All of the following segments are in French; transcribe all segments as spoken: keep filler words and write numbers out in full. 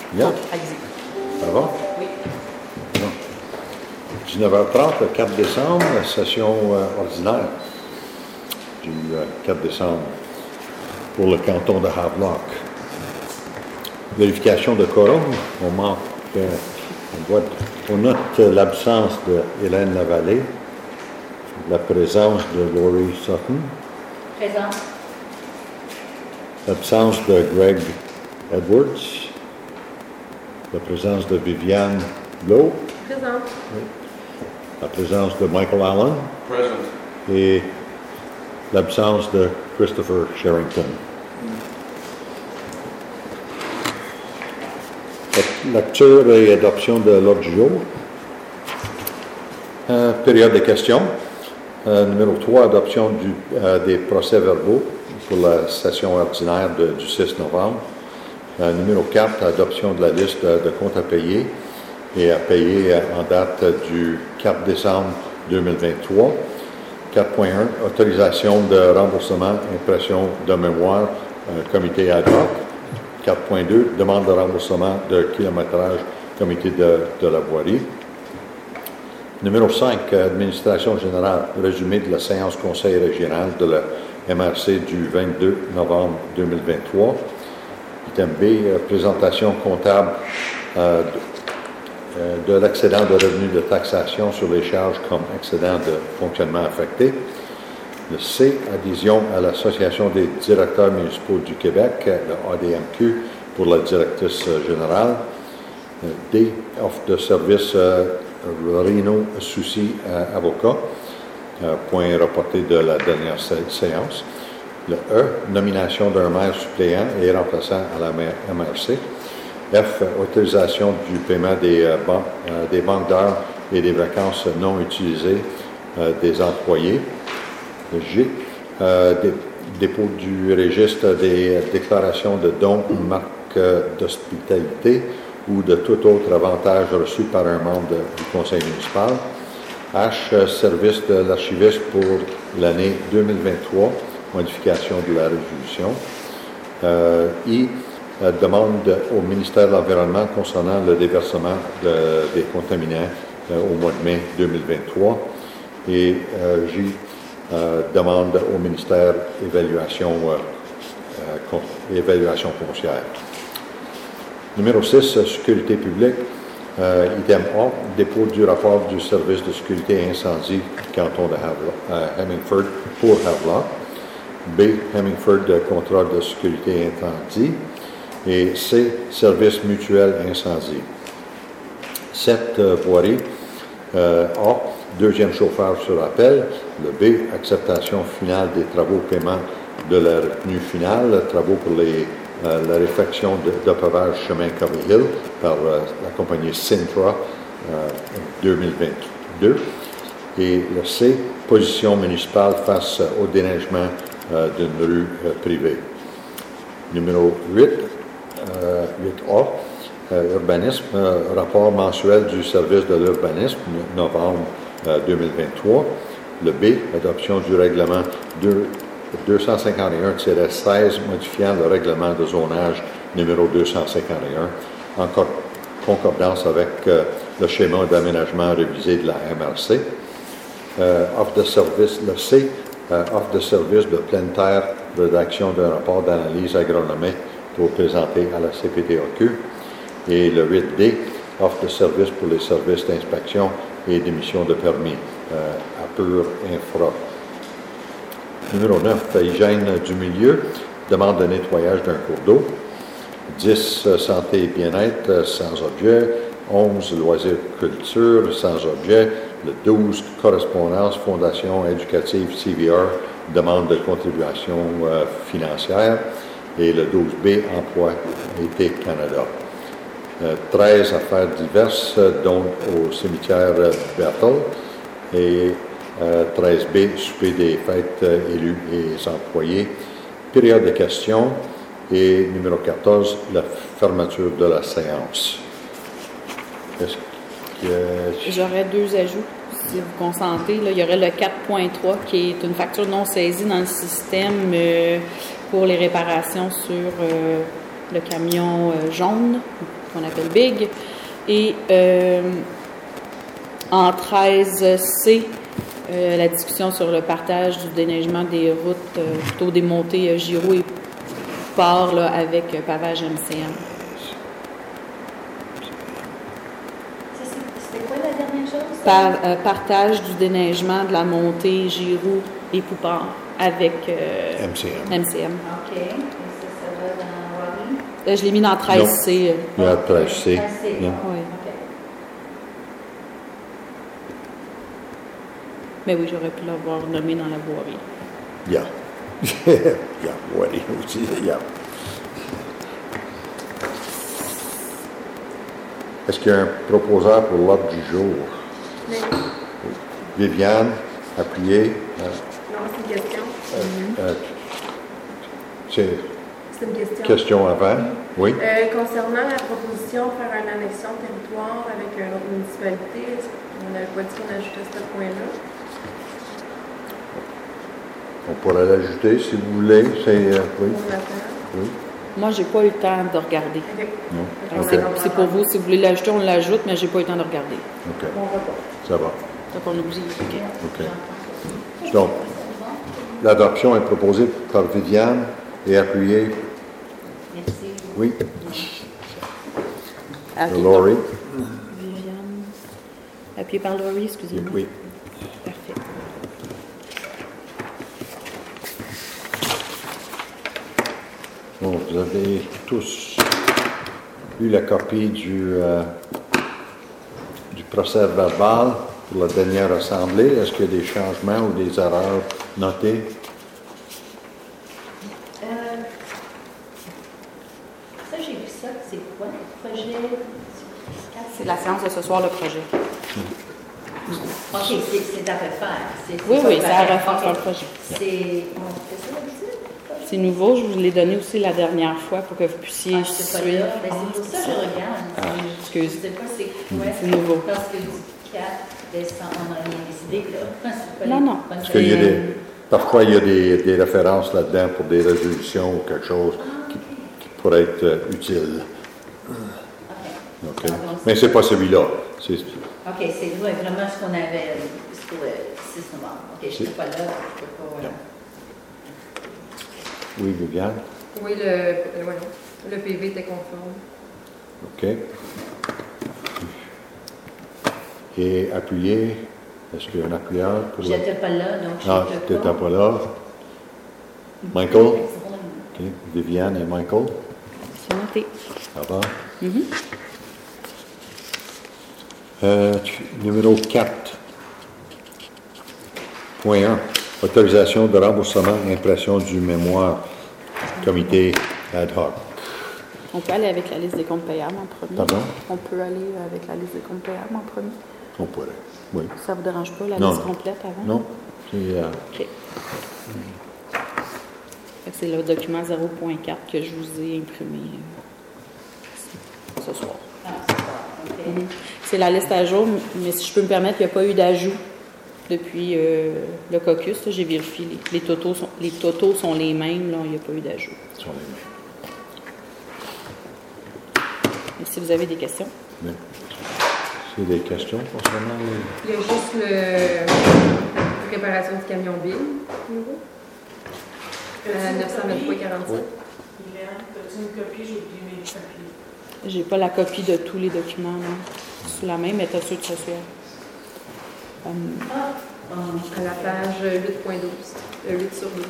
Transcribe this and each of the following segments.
Bien. Allez-y. Ça va? Oui. Non. dix-neuf heures trente, le quatre décembre, session euh, ordinaire du euh, quatre décembre pour le canton de Havelock. Vérification de quorum. On manque, euh, on, doit, on note l'absence de Hélène Lavallée, la présence de Laurie Sutton, Présent. l'absence de Greg Edwards, la présence de Viviane Lowe, Présent. la présence de Michael Allen Present. et l'absence de Christopher Sherrington. Lecture et adoption de l'ordre du jour. Euh, période de questions. Euh, numéro trois, adoption du, euh, des procès-verbaux pour la session ordinaire de, du six novembre. Euh, numéro quatre, adoption de la liste de, de comptes à payer et à payer en date du quatre décembre deux mille vingt-trois. quatre point un, autorisation de remboursement, impression de mémoire, euh, comité ad hoc. quatre point deux, demande de remboursement de kilométrage, comité de, de la voirie. Numéro cinq, administration générale, résumé de la séance conseil régional de la M R C du vingt-deux novembre deux mille vingt-trois. Item B, présentation comptable euh, de, de l'excédent de revenus de taxation sur les charges comme excédent de fonctionnement affecté. Le C, adhésion à l'Association des directeurs municipaux du Québec, le A D M Q, pour la directrice générale. D, offre de service euh, Rino Souci euh, avocat, euh, point reporté de la dernière sé- séance. Le E, nomination d'un maire suppléant et remplaçant à la M R C. F, autorisation du paiement des, euh, ban- euh, des banques d'heures et des vacances non utilisées euh, des employés. Le G, euh, dé- dépôt du registre des déclarations de dons, marques d'hospitalité ou de tout autre avantage reçu par un membre de, du conseil municipal. H, service de l'archiviste pour l'année deux mille vingt-trois, modification de la résolution. Euh, I, euh, demande au ministère de l'Environnement concernant le déversement de, des contaminants euh, au mois de mai deux mille vingt-trois. Et euh, J, euh, demande au ministère évaluation, euh, euh, con, évaluation foncière. Numéro six, sécurité publique. Euh, item A, dépôt du rapport du service de sécurité incendie du canton de Havelock, euh, Hemmingford pour Havelock. B, Hemmingford, contrat de sécurité incendie. Et C, service mutuel incendie. sept, euh, voirie. Euh, A, deuxième chauffeur sur appel. Le B, acceptation finale des travaux, paiement de la retenue finale, travaux pour les Euh, la réfection de, de pavage chemin Covey Hill par euh, la compagnie Sintra euh, deux mille vingt-deux. Et le C, position municipale face au déneigement euh, d'une rue euh, privée. Numéro huit, euh, huit A, euh, urbanisme, euh, rapport mensuel du service de l'urbanisme, novembre euh, deux mille vingt-trois. Le B, adoption du règlement deux deux cent cinquante et un tiret seize, modifiant le règlement de zonage numéro deux cent cinquante et un, en concordance avec euh, le schéma d'aménagement révisé de la M R C. Euh, offre de service, le C, euh, offre de service de pleine terre, rédaction d'un rapport d'analyse agronomique pour présenter à la C P T A Q. Et le huit D, offre de service pour les services d'inspection et d'émission de permis euh, à Pur Infra. Numéro neuf, hygiène du milieu, demande de nettoyage d'un cours d'eau. dix, santé et bien-être, sans objet. onze, loisirs culture, sans objet. Le douze, correspondance, fondation éducative C V R, demande de contribution euh, financière. Et le douze B, emploi été Canada. Euh, treize, affaires diverses, dont au cimetière Bethel. Et Euh, treize B, souper des fêtes euh, élus et employés. Période de questions. Et numéro quatorze, la fermeture de la séance. Est-ce que... J'aurais deux ajouts, si vous consentez. Là, il y aurait le quatre point trois qui est une facture non saisie dans le système euh, pour les réparations sur euh, le camion euh, jaune, qu'on appelle Big. Et euh, en treize C, euh, la discussion sur le partage du déneigement des routes, euh, plutôt des montées euh, Giraud et Poupart là, avec euh, pavage M C M. C'était quoi la dernière chose? Par, euh, partage du déneigement de la montée Giraud et Poupart avec euh, M C M. M C M. OK. Et ça, ça va dans Robbie? Euh, je l'ai mis dans treize C. euh, Il y a treize C. treize C. Non. Oui. OK. Mais oui, j'aurais pu l'avoir nommé dans la voirie. Yeah. Yeah, oui, aussi, yeah. Est-ce qu'il y a un proposeur pour l'ordre du jour? Mais, Viviane, appuyez. Euh, non, c'est une question. euh, c'est C'est une question. question avant. Oui. Euh, concernant la proposition de faire une annexion de territoire avec une autre municipalité, est-ce qu'on n'avait pas dit qu'on ajoutait ce point-là? On pourrait l'ajouter si vous voulez. C'est, euh, oui. Pour maintenant? Oui. Moi, j'ai pas eu le temps de regarder. OK. Non. Donc, C'est, on va c'est pour vous. Si vous voulez l'ajouter, on l'ajoute, mais j'ai pas eu le temps de regarder. OK. On va pas. Ça va. Donc, on oublie. OK. OK. Donc, l'adoption est proposée par Viviane et appuyée. Merci. Oui. Appuyé Laurie. par Viviane. Appuyé par Laurie, excusez-moi. Oui. Parfait. Bon, vous avez tous eu la copie du, euh, du procès verbal pour la dernière assemblée. Est-ce qu'il y a des changements ou des erreurs notées? Euh, ça, j'ai vu ça. C'est quoi le projet? C'est la séance de ce soir, le projet. OK, c'est, c'est à refaire. C'est, c'est Oui, pas oui, c'est à pareil. refaire sur OK. le projet. C'est. On fait ça d'habitude? C'est nouveau. Je vous l'ai donné aussi la dernière fois pour que vous puissiez Ah, c'est pas suivre. là. Ben, c'est pour ça que je regarde. Ah, C'est- excuse. Je sais pas c'est quoi. C'est nouveau. Parce que du quatre décembre, on n'a rien décidé, là. C'est pas Non, les non. bonnes Parce qu'il y a choses. des, parfois, il y a des, des références là-dedans pour des résolutions ou quelque chose qui, qui pourrait être euh, utile. OK. OK. Ah, donc, Mais c'est pas celui-là. C'est, OK, c'est ouais, vraiment ce qu'on avait jusqu'au euh, six novembre. OK, je ne suis pas là, je ne peux pas. euh, oui, Viviane? Oui, le, le, ouais, non. Le P V était conforme. OK. Et appuyez. Est-ce qu'il y a un appuyeur pour le... J'étais pas là, donc je Ah, ne tu peux n'étais pas. pas là. Michael? OK. Viviane et Michael. C'est noté. Ça va? Mhm. Euh, tu- numéro quatre point un. Autorisation de remboursement impression du mémoire. Comité ad hoc. On peut aller avec la liste des comptes payables en premier. Pardon? On peut aller avec la liste des comptes payables en premier. On pourrait. Oui. Ça vous dérange pas, la Non, liste non. complète avant? Non. C'est, euh, OK. Fait que c'est le document zéro point quatre que je vous ai imprimé euh, ce soir. Ah, c'est ça. OK. Mhm. C'est la liste à jour, mais si je peux me permettre, il n'y a pas eu d'ajout depuis euh, le caucus. là, J'ai vérifié. Les, les, totaux sont, les totaux sont les mêmes. Là, il n'y a pas eu d'ajout. sur les mains. Et si vous avez des questions? Mais, c'est des questions concernant les... Il y a juste le, la préparation du camion Bill, nouveau. À neuf cent vingt-trois quarante-sept. Hélène, as-tu une copie? J'ai oublié mes papiers. J'ai pas la copie de tous les documents là, sous la main, mais t'as sûr que ce soit. Hum, Ah, bon. À la page huit point douze. Euh, huit sur douze.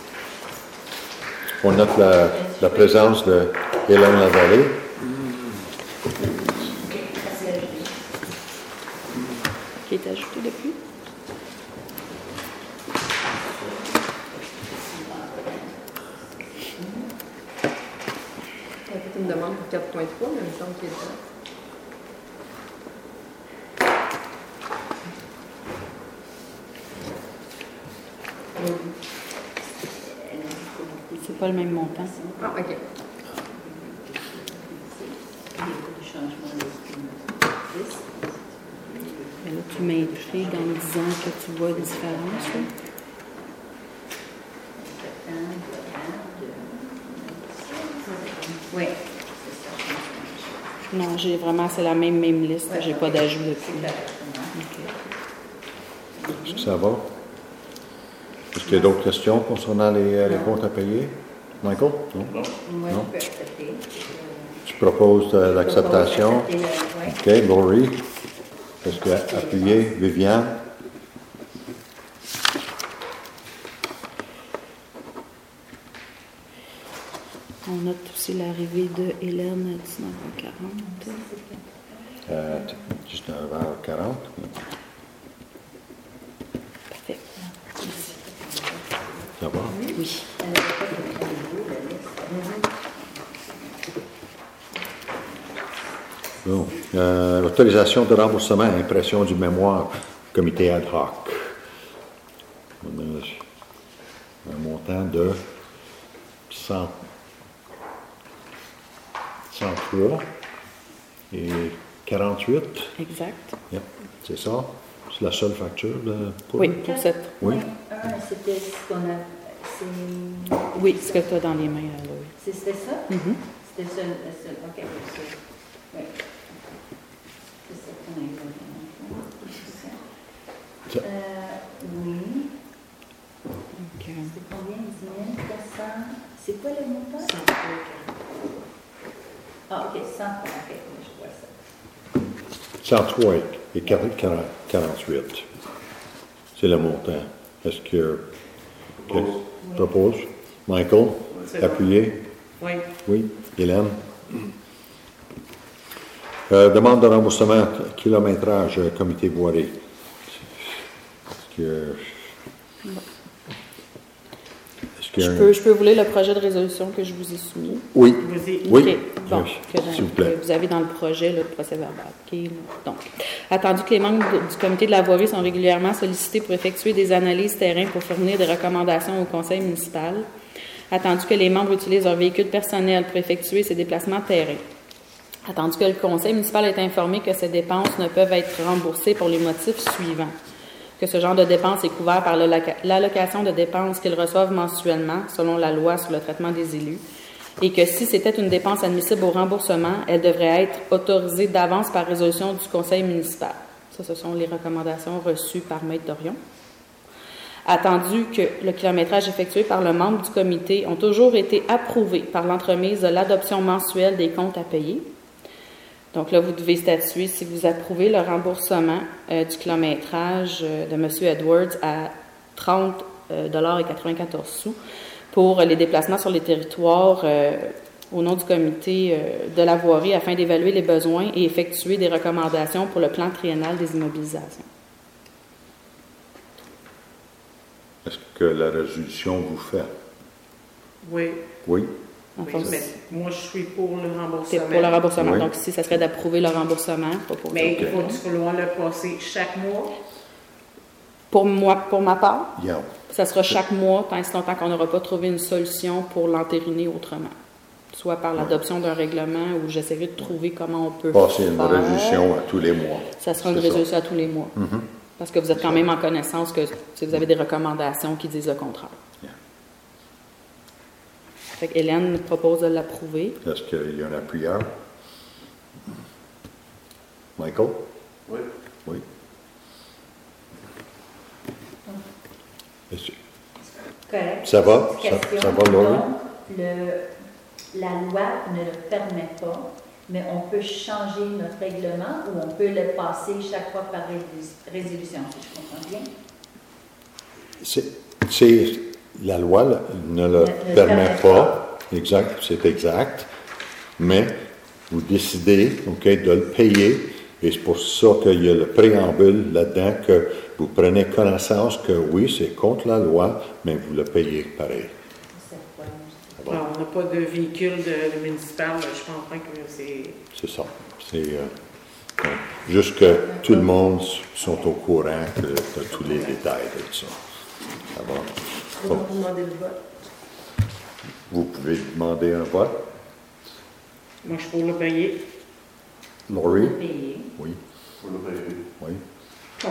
On note la, la présence de Hélène Lavallée. OK, ça c'est ajouté. qui est ajouté depuis. Il a fait une demande pour quatre point trois, mais il me semble qu'il est dedans. C'est pas le même montant. Ah, OK. Mais là, tu m'intrigues en me disant que tu vois une différence. Là. Oui, Non, j'ai vraiment, c'est la même, même liste. Ouais, J'ai ok. pas d'ajout depuis. C'est correct pour moi. OK. Est-ce que ça va? Est-ce qu'il y a d'autres questions concernant les, euh, les Non. comptes à payer? Michael? Non? Moi, Non. je peux accepter. Tu proposes euh, l'acceptation? Je propose d'accepter le- ouais. OK. Laurie? Est-ce que appuyé? Viviane? On note aussi l'arrivée de Hélène à dix-neuf heures quarante. Euh, dix-neuf heures quarante. Parfait. Ça va? Oui. Elle n'avait pas de rendez-vous, la liste. Bon. Euh, autorisation de remboursement, impression du mémoire, comité ad hoc. On a un montant de cent, cent trois et quarante-huit. Exact. Yep, c'est ça? C'est la seule facture de pour Oui, pour cette. Oui. Un, c'était ce qu'on a. c'est- Oui, ce que tu as dans les mains, là, oui. c'est- C'était ça? Mhm. C'était ça, ça, ok, c'est ça. Oui. C'est ça qu'on a eu. Ça- Euh, oui. Donc, euh, C'est combien? dix mille quatre cents? C'est quoi le montant? Ah, ok, cent. Ok, je vois ça. cent trois et quarante, quarante-huit. C'est le montant. Est-ce que. que- propose? Michael? C'est bon. Appuyé? Oui. Oui. Hélène? Euh, demande de remboursement, kilométrage, euh, comité voirie. Est-ce que. Est-ce qu'il y a je, un- peux, je peux vous lire le projet de résolution que je vous ai soumis. Oui. Vas-y. Oui. OK. Bon, Oui, que dans- s'il vous plaît. que vous avez dans le projet là, le procès verbal. OK. Donc, attendu que les membres de- du comité de la voirie sont régulièrement sollicités pour effectuer des analyses terrain pour fournir des recommandations au conseil municipal, attendu que les membres utilisent leur véhicule personnel pour effectuer ces déplacements terrain, attendu que le conseil municipal est informé que ces dépenses ne peuvent être remboursées pour les motifs suivants. Que ce genre de dépenses est couvert par l'alloca- l'allocation de dépenses qu'ils reçoivent mensuellement, selon la loi sur le traitement des élus, et que si c'était une dépense admissible au remboursement, elle devrait être autorisée d'avance par résolution du conseil municipal. Ça, ce sont les recommandations reçues par Maître Dorion. Attendu que le kilométrage effectué par le membre du comité ont toujours été approuvés par l'entremise de l'adoption mensuelle des comptes à payer. Donc là, vous devez statuer si vous approuvez le remboursement euh, du kilométrage euh, de M. Edwards à trente dollars et quatre-vingt-quatorze sous pour les déplacements sur les territoires euh, au nom du comité euh, de la voirie afin d'évaluer les besoins et effectuer des recommandations pour le plan triennal des immobilisations. Est-ce que la résolution vous fait? Oui. Oui. En Oui, fond, mais moi, je suis pour le c'est remboursement. pour le remboursement. Oui. Donc ici, ça serait d'approuver le remboursement. Pas pour Mais il Ok. faut du vouloir le passer chaque mois. Pour moi, pour ma part, Yeah. ça sera chaque mois, tant et si longtemps qu'on n'aura pas trouvé une solution pour l'entériner autrement. Soit par l'adoption d'un règlement ou j'essaierai de trouver comment on peut Passer une faire. résolution à tous les mois. Ça sera une C'est ça. résolution à tous les mois. Mhm. Parce que vous êtes quand même en connaissance que si vous avez des recommandations qui disent le contraire. Yeah. Fait que Hélène propose de l'approuver. Est-ce qu'il y a un appuyeur? Michael? Oui. Oui. Est-ce que- Correct. Ça va? Ça- Question. ça va, Laurie? Donc, le, la loi ne le permet pas, mais on peut changer notre règlement ou on peut le passer chaque fois par résolu- résolution, si je comprends bien. C'est, c'est- la loi là, ne le Ne- ne permet permet pas, exact, c'est exact, mais vous décidez, OK, de le payer, et c'est pour ça qu'il y a le préambule là-dedans, que vous prenez connaissance que oui, c'est contre la loi, mais vous le payez pareil. C'est quoi, je sais Alors, on n'a pas de véhicule de, de municipal. Je comprends que c'est. C'est ça. C'est euh, donc, juste que tout le monde sont au courant que- de tous les détails de ça. Ça va? On va demander le vote. Vous pouvez demander un vote. Moi, je suis pour le payer. Laurie? pas. Payer. Oui. Pour le payer. Oui. Contre.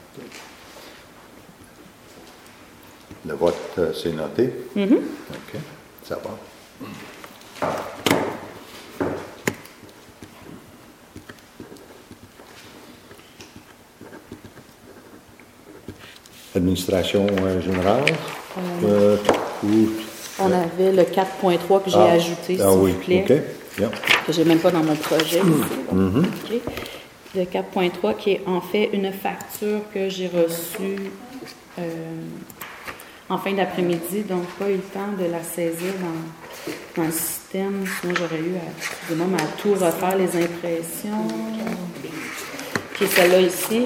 Le vote, euh, c'est noté. Mhm. OK. Ça va. Administration euh, générale. Euh, ou, On avait le quatre point trois que j'ai ah, ajouté, s'il ah, oui. vous plaît, OK. Yeah. que j'ai même pas dans mon projet. Ici, donc, Mm-hmm. OK. Le quatre point trois qui est en fait une facture que j'ai reçue euh, en fin d'après-midi, donc pas eu le temps de la saisir dans, dans le système. Sinon, j'aurais eu à, excusez-moi, mais à tout refaire les impressions. Qui est celle-là ici.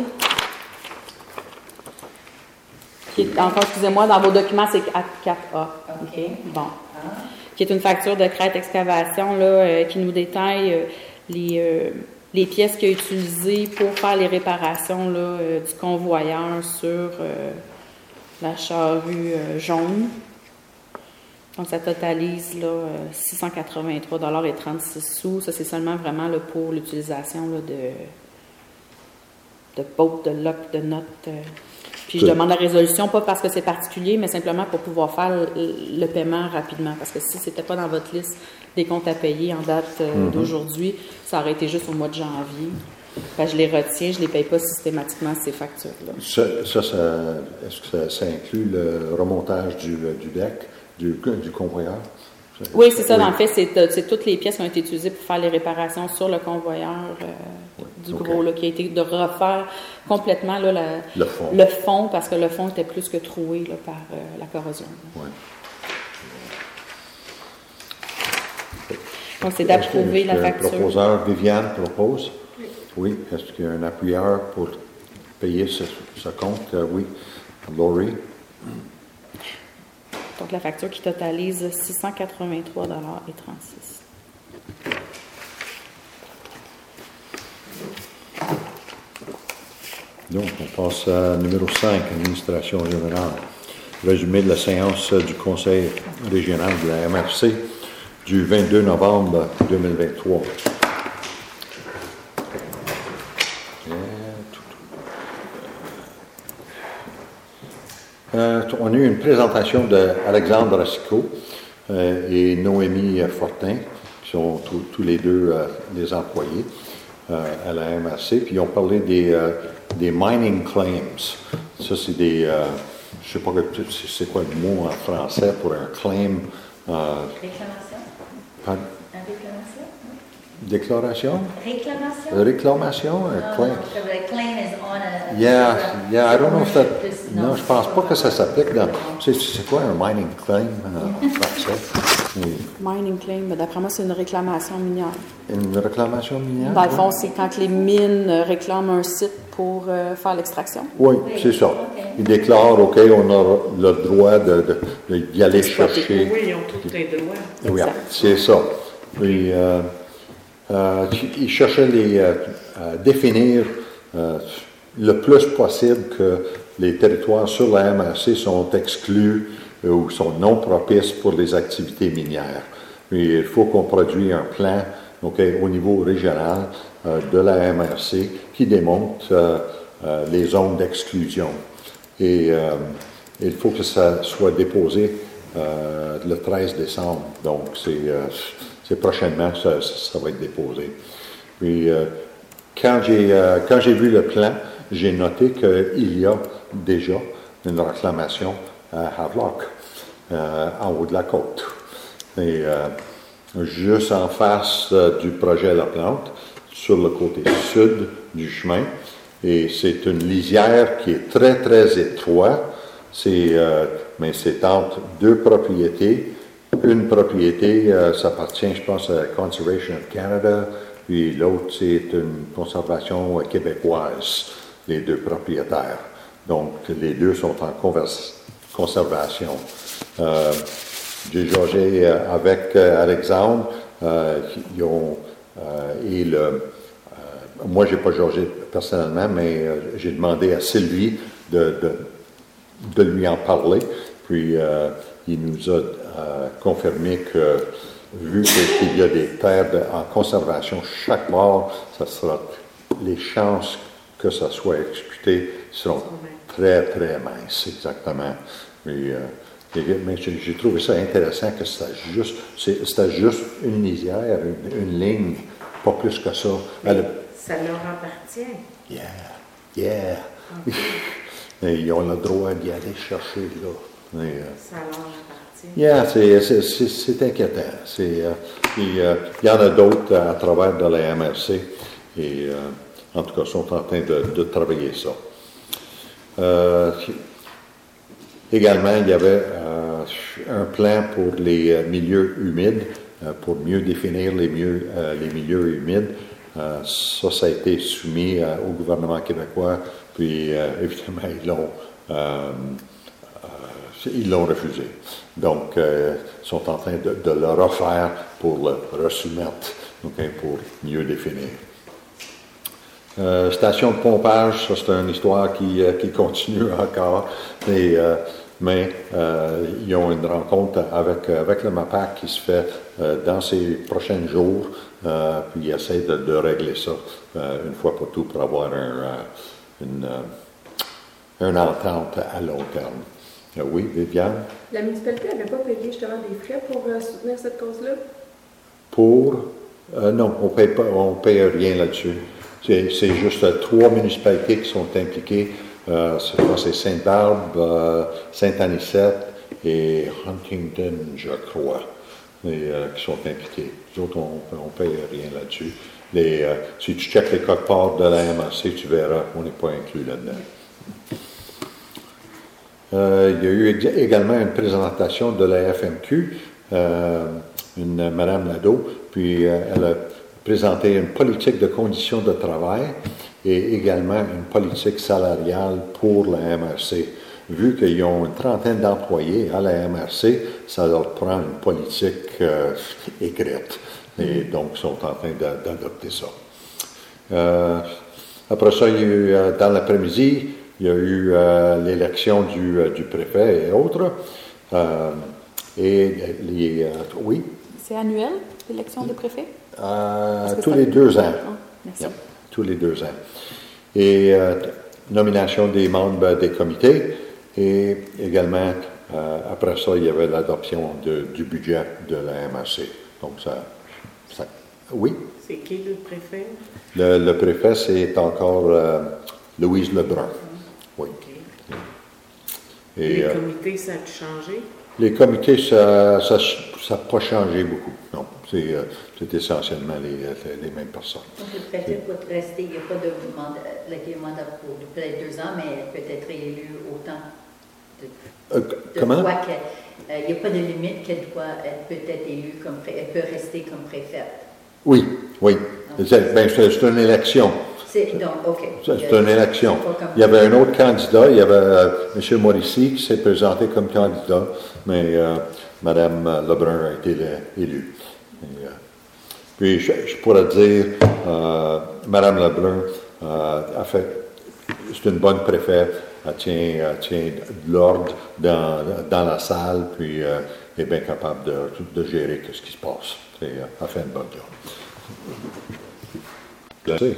Qui est, encore, excusez-moi, dans vos documents, c'est quatre A. OK. Bon. Qui est une facture de crête excavation là, euh, qui nous détaille euh, les, euh, les pièces qu'il a utilisées pour faire les réparations là, euh, du convoyeur sur euh, la charrue euh, jaune. Donc, ça totalise là, euh, six cent quatre-vingt-trois dollars et trente-six sous. Ça, c'est seulement vraiment là, pour l'utilisation là, de, de bottes, de locks, de notes. Euh. Puis, je demande la résolution, pas parce que c'est particulier, mais simplement pour pouvoir faire le, le paiement rapidement. Parce que si ce n'était pas dans votre liste des comptes à payer en date euh, mm-hmm. d'aujourd'hui, ça aurait été juste au mois de janvier. Fait que je les retiens, je ne les paye pas systématiquement, ces factures-là. Ça, ça, ça est-ce que ça, ça inclut le remontage du, du deck, du, du convoyeur? Oui, c'est ça. Oui. En fait, c'est, c'est toutes les pièces qui ont été utilisées pour faire les réparations sur le convoyeur euh, oui. du okay. gros, là, qui a été de refaire complètement là, la, le, fond. le fond, parce que le fond était plus que troué là, par euh, la corrosion. Oui. Donc, c'est d'approuver est-ce que la le facture. Le proposeur, Viviane, propose. Oui. Oui. Est-ce qu'il y a un appuyeur pour payer ce, ce compte? Euh, oui. Laurie. Donc, la facture qui totalise six cent quatre-vingt-trois dollars et trente-six. Donc, on passe à numéro cinq, administration générale. Résumé de la séance du Conseil régional de la M R C du vingt-deux novembre deux mille vingt-trois. Euh, on a eu une présentation d'Alexandre Racicot euh, et Noémie Fortin, qui sont tous, tous les deux euh, des employés euh, à la M R C, puis ils ont parlé des, euh, des mining claims. Ça, c'est des... Euh, je ne sais pas c'est quoi le mot en français pour un claim. Euh, Réclamation? Pas, Un réclamation? déclaration? Réclamation? Réclamation? Un No, claim? no, the claim is on a... Yeah, yeah, I don't know if that... No. Non, je pense pas que ça s'applique dans... C'est, c'est quoi un mining claim en français? Mining claim, d'après moi, c'est une réclamation minière. Une réclamation minière? Dans le fond, c'est quand les mines réclament un site pour euh, faire l'extraction. Oui, c'est ça. Ils déclarent, OK, on a le droit de, de, de, d'y aller chercher. Oui, ils ont tous les droits. Oui, Exact. c'est ça. Puis, euh, euh, ils cherchaient les, euh, à définir euh, le plus possible que les territoires sur la M R C sont exclus euh, ou sont non propices pour les activités minières. Puis, il faut qu'on produise un plan okay, au niveau régional euh, de la M R C qui démontre euh, euh, les zones d'exclusion. Et euh, il faut que ça soit déposé euh, le treize décembre. Donc, c'est, euh, c'est prochainement que ça, ça va être déposé. Puis, euh, quand, j'ai, euh, quand j'ai vu le plan, j'ai noté qu'il y a déjà une réclamation à Havelock, euh, en haut de la côte. Et euh, juste en face euh, du projet La Plante, sur le côté sud du chemin, et c'est une lisière qui est très, très étroite. C'est, euh, mais c'est entre deux propriétés. Une propriété, euh, ça appartient, je pense, à Conservation of Canada, puis l'autre, c'est une conservation québécoise, les deux propriétaires. Donc, les deux sont en convers- conservation. Euh, j'ai jaugé avec euh, Alexandre, euh, ils ont, euh, et le... Euh, moi, je n'ai pas jaugé personnellement, mais euh, j'ai demandé à Sylvie de, de, de lui en parler. Puis, euh, il nous a euh, confirmé que, vu qu'il y a des terres de, en conservation chaque bord, ça sera, les chances que ça soit exécuté seront très, très minces, exactement. Mais, euh, mais j'ai, j'ai trouvé ça intéressant que c'était juste, c'est, c'était juste une lisière, une, une ligne, pas plus que ça. Elle, Ça leur appartient. yeah, yeah. Okay. Et ils ont le droit d'y aller chercher là. Et, euh, Ça leur appartient. yeah, c'est, c'est, c'est, c'est inquiétant. C'est, euh, puis, euh, il y en a d'autres à travers de la M R C. Et euh, en tout cas, sont en train de, de travailler ça. Euh, également, il y avait euh, un plan pour les euh, milieux humides, euh, pour mieux définir les, mieux, euh, les milieux humides. Euh, ça, ça a été soumis euh, au gouvernement québécois, puis euh, évidemment, ils l'ont, euh, euh, ils l'ont refusé. Donc, euh, ils sont en train de, de le refaire pour le resoumettre, okay, pour mieux définir. Euh, station de pompage, ça c'est une histoire qui, euh, qui continue encore, et, euh, mais euh, ils ont une rencontre avec, avec le MAPAC qui se fait euh, dans ces prochains jours, euh, puis ils essaient de, de régler ça euh, une fois pour tout pour avoir un, euh, une, euh, une entente à long terme. Euh, oui, Viviane? La municipalité n'avait pas payé justement des frais pour euh, soutenir cette cause-là? Pour? Euh, non, on paye pas, on paye rien là-dessus. C'est, c'est juste euh, trois municipalités qui sont impliquées. Euh, c'est, c'est Sainte-Barbe, euh, Saint-Anicette et Huntington, je crois, et, euh, qui sont impliquées. Nous autres, on ne paye rien là-dessus. Les, euh, si tu checkes les codes-parts de la M R C, tu verras qu'on n'est pas inclus là-dedans. Euh, il y a eu également une présentation de la F M Q, euh, une Mme Nadeau, puis euh, elle a présenté une politique de conditions de travail et également une politique salariale pour la M R C. Vu qu'ils ont une trentaine d'employés à la M R C, ça leur prend une politique euh, écrite. Et donc, ils sont en train de, d'adopter ça. Euh, après ça, il y a eu, euh, dans l'après-midi, il y a eu euh, l'élection du, euh, du préfet et autres. Euh, et les... Euh, oui? C'est annuel, l'élection de préfet? Euh, tous les deux ans. Oh, merci. Yep, tous les deux ans. Et euh, nomination des membres des comités. Et également, euh, après ça, il y avait l'adoption de, du budget de la M R C. Donc, ça. ça oui? C'est qui le préfet? Le, le préfet, c'est encore euh, Louise Lebrun. Oui. Okay. Et, les euh, comités, ça a changé? Les comités, ça n'a pas changé beaucoup. Non, c'est, euh, c'est essentiellement les, les, les mêmes personnes. Donc, le préfet peut rester, il n'y a pas de mandat, le mandat pour peut-être deux ans, mais elle peut être élue autant de, euh, de comment? fois qu'elle. Euh, il n'y a pas de limite qu'elle doit, elle peut être élue comme préfète, elle peut rester comme préfète. Oui, oui. C'est, ben, c'est, c'est une élection. C'est, donc, OK. C'est, c'est une élection. Il y avait un autre candidat, il y avait euh, M. Maurici qui s'est présenté comme candidat, mais euh, Mme Lebrun a été élue. Et, euh, puis, je, je pourrais dire, euh, Mme Lebrun euh, a fait, c'est une bonne préfète, elle tient, elle tient de l'ordre dans, dans la salle, puis euh, est bien capable de, de gérer ce qui se passe. C'est, elle fait une bonne job. Merci.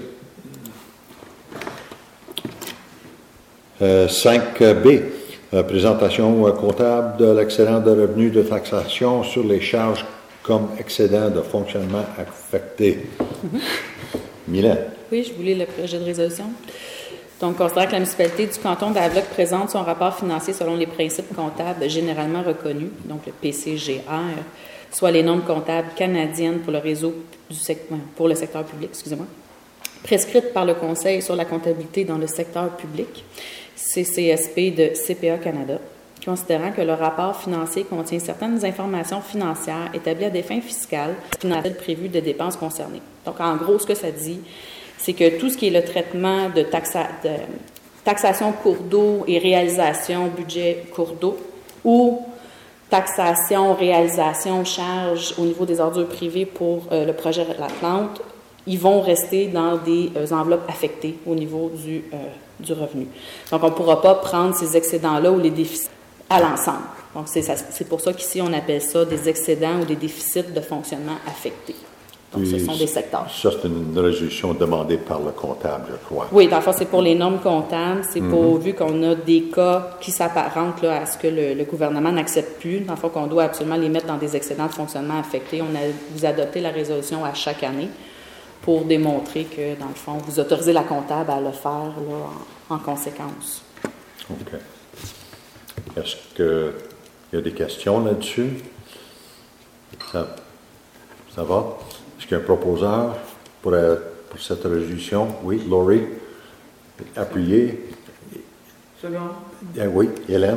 Euh, cinq B, euh, présentation euh, comptable de l'excédent de revenus de taxation sur les charges comme excédent de fonctionnement affecté. Mm-hmm. Milan. Oui, je voulais le projet de résolution. Donc, considérant que la municipalité du canton d'Avloc présente son rapport financier selon les principes comptables généralement reconnus, donc le P C G R, soit les normes comptables canadiennes pour le réseau du secteur, pour le secteur public, excusez-moi, prescrites par le Conseil sur la comptabilité dans le secteur public, C C S P de C P A Canada, considérant que le rapport financier contient certaines informations financières établies à des fins fiscales, financières prévues de dépenses concernées. Donc, en gros, ce que ça dit, c'est que tout ce qui est le traitement de, taxa, de taxation cours d'eau et réalisation budget cours d'eau ou taxation, réalisation, charge au niveau des ordures privées pour euh, le projet La Plante, ils vont rester dans des euh, enveloppes affectées au niveau du, euh, du revenu. Donc, on ne pourra pas prendre ces excédents-là ou les déficits à l'ensemble. Donc, c'est, ça, c'est pour ça qu'ici, on appelle ça des excédents ou des déficits de fonctionnement affectés. Donc, Puis, ce sont des secteurs. Ça, c'est une résolution demandée par le comptable, je crois. Oui, dans le fond, c'est pour les normes comptables. C'est Mm-hmm. pourvu qu'on a des cas qui s'apparentent là, à ce que le, le gouvernement n'accepte plus. Dans le fond, qu'on doit absolument les mettre dans des excédents de fonctionnement affectés. On a, vous adoptez la résolution à chaque année pour démontrer que, dans le fond, vous autorisez la comptable à le faire là, en, en conséquence. OK. Est-ce qu'il y a des questions là-dessus? Ça, ça va? Est-ce qu'il y a un proposeur pour, euh, pour cette résolution? Oui, Laurie? Appuyé? Second. Eh oui, Hélène?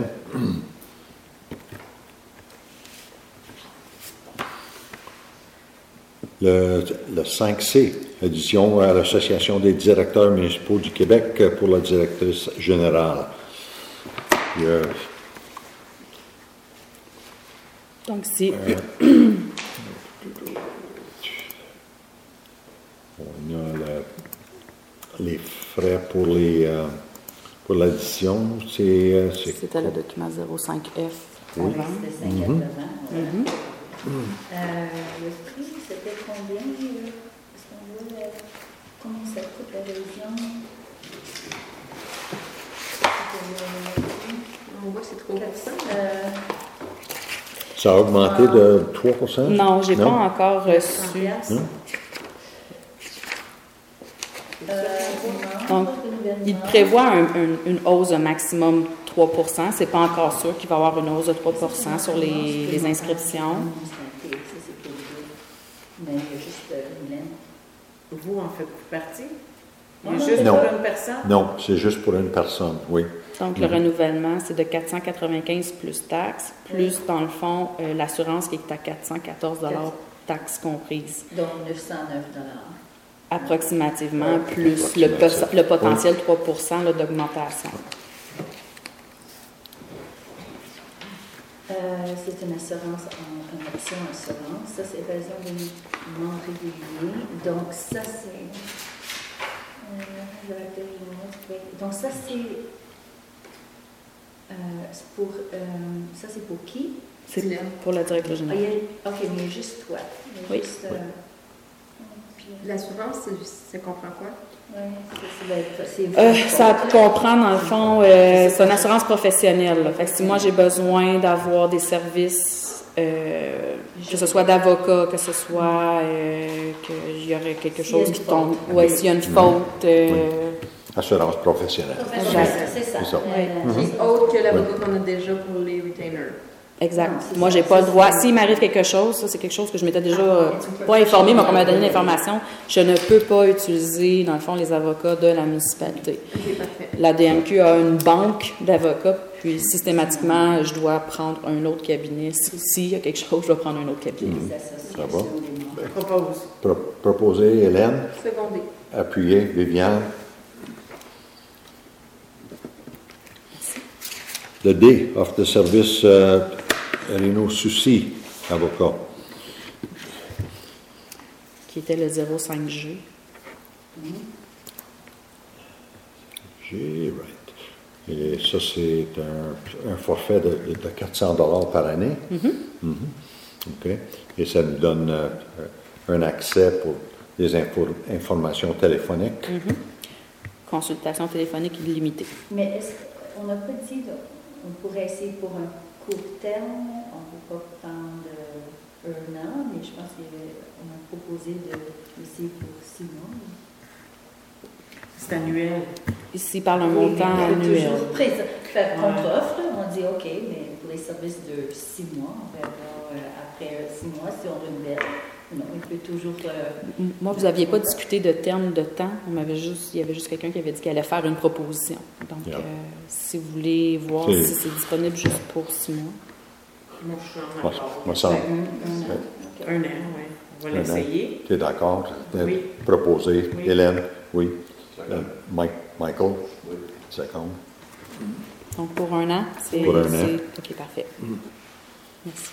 Le, le cinq C, addition à l'Association des directeurs municipaux du Québec pour la directrice générale. Il y a, Donc, si euh, on a le- les frais pour les euh, pour l'addition, c'est euh, c'est- c'était le document zéro cinq F. Oui. avant. C'était cinq quatre-vingts. Mhm. Euh, le prix, c'était combien? euh, Est-ce qu'on voit euh, comment ça coûte la révision? On voit que c'est trois pour cent. Euh, ça a augmenté de trois pour cent? Non, j'ai pas encore reçu. Non? euh, Donc, il prévoit un- un- une hausse de maximum trois pour cent. C'est pas encore sûr qu'il va y avoir une hausse de trois pour cent sur les, les inscriptions. Mais il y a juste euh, Mylène. Vous en faites partie? Il y Non, a juste non. pour une personne? Non, c'est juste pour une personne, oui. Donc, le renouvellement, c'est de quatre cent quatre-vingt-quinze plus taxes, plus, dans le fond, euh, l'assurance qui est à quatre cent quatorze taxes comprises, Donc neuf cent neuf dollars. approximativement, plus le, pos- le potentiel trois pour cent là, d'augmentation. Euh, c'est une assurance en une option assurance. Ça, c'est évasion des membres réguliers. Donc, ça, c'est. Euh, donc, ça, c'est. Euh, c'est pour. Euh, ça, c'est pour qui? C'est pour le directeur Ah, général. il y a- ok, mais il y a juste toi. Il y a Oui. juste, euh, puis, euh, L'assurance, c'est- ça comprend quoi? ouais, c'est- c'est- c'est- Euh, ça comprend, dans le fond, euh, c'est une assurance professionnelle. là. Fait que si moi, j'ai besoin d'avoir des services, euh, que ce soit d'avocat, que ce soit euh, qu'il y aurait quelque S'il y a chose une qui faute. tombe, ouais, s'il y a une faute, euh, Assurance professionnelle. Professionnel, c'est ça. C'est ça. Euh, Qui est autre que l'avocat qu'on a déjà pour les retainers. exact. Non, c'est Moi, ça, j'ai pas c'est le droit. ça. S'il m'arrive quelque chose, ça, c'est quelque chose que je m'étais déjà euh, pas informé, mais qu'on m'a donné l'information, je ne peux pas utiliser, dans le fond, les avocats de la municipalité. Ok, parfait. La D M Q a une banque d'avocats, puis systématiquement, je dois prendre un autre cabinet. Si- S'il y a quelque chose, je dois prendre un autre cabinet. les associations Ça va. des membres. Propose. Pro- Proposé, Hélène. Secondé. Appuyé, Viviane. Le D, offre de service euh, Reno Souci, avocat. Qui était le zéro cinq G. G, right. Et ça, c'est un, un forfait de, de quatre cents dollars par année. Mhm. OK. Et ça nous donne euh, un accès pour des info- informations téléphoniques. Consultation téléphonique illimitée. Mais est-ce qu'on n'a pas dit, là, on pourrait essayer pour un court terme, on ne peut pas prendre euh, un an, mais je pense qu'on a proposé de essayer pour six mois. C'est annuel. Ici, parle un Oui, mais montant on peut annuel. toujours pré- faire Ouais. contre-offre, là. On dit OK, mais pour les services de six mois, on verra euh, après euh, six mois si on renouvelle. Non, il peut toujours. euh, M- Moi, vous n'aviez pas discuté de terme de temps. On m'avait juste, il y avait juste quelqu'un qui avait dit qu'il allait faire une proposition. Donc, Yeah. euh, si vous voulez voir C'est- si c'est disponible juste pour six mois. Moi, je suis en Moi, accord. moi, ça, un, un an. OK. Un an, oui. On va Un an. l'essayer. tu es d'accord? Oui. Proposé, Oui. Hélène, oui. Euh, Mike, Michael, second. Donc, pour un an, c'est... Pour un an. c'est- OK, parfait. Merci.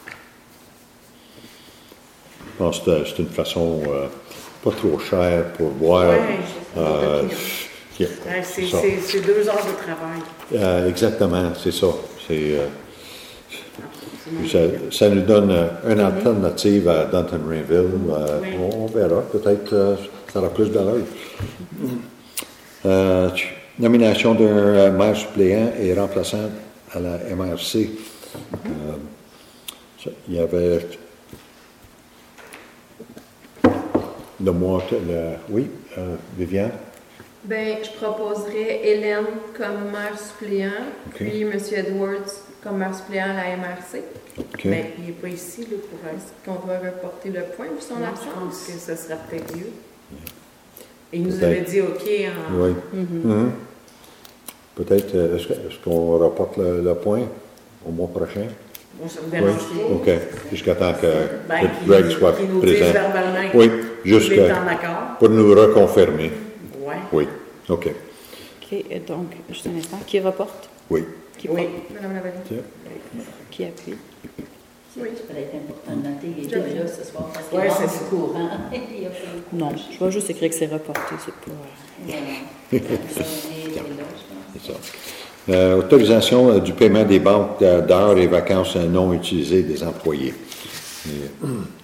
Je pense que c'est une façon euh, pas trop chère pour voir. Ouais. euh, qui- Ouais, c'est, ça. c'est, c'est deux heures de travail. Euh, exactement, c'est ça. C'est, euh, puis ça, ça nous donne euh, une alternative à Danton-Rainville. Euh, Oui. on, on verra. Peut-être euh, ça aura plus de valeur. Euh, nomination d'un euh, maire suppléant et remplaçant à la M R C. Euh, ça, il y avait le mois, que le, oui, euh, Viviane. Ben, je proposerais Hélène comme maire suppléant, OK. puis M. Edwards comme maire suppléant à la M R C. OK. Mais il n'est pas ici là, pour un. Est-ce qu'on doit reporter le point vu son Je pense absence? que ça serait peut-être mieux. Et il nous Peut-être. avait dit OK en. Oui. Mhm. Mhm. Peut-être, euh, est-ce, que- est-ce qu'on reporte le, le point au mois prochain? Bon, ça me Oui. dérange pas. OK. Jusqu'à temps que, Ben, que qu'il- Greg soit qu'il nous dise présent. verbalement Oui, qu'il juste est que- en accord. pour nous reconfirmer. Ouais. Oui. OK. OK, euh, donc, juste un instant. Qui reporte? Oui. Qui, Oui. Madame Lavallée. Tiens. qui appuie? Oui. Ça pourrait être important de noter, il était là ce soir parce qu'il Ouais, est c'est hors ça. du courant. Il a fait beaucoup. Non, je vais juste écrire que c'est reporté, c'est pas... euh, Non, non. Il est là, je pense. C'est ça. Euh, autorisation euh, du paiement des banques euh, d'heures et vacances euh, non utilisées des employés. Et,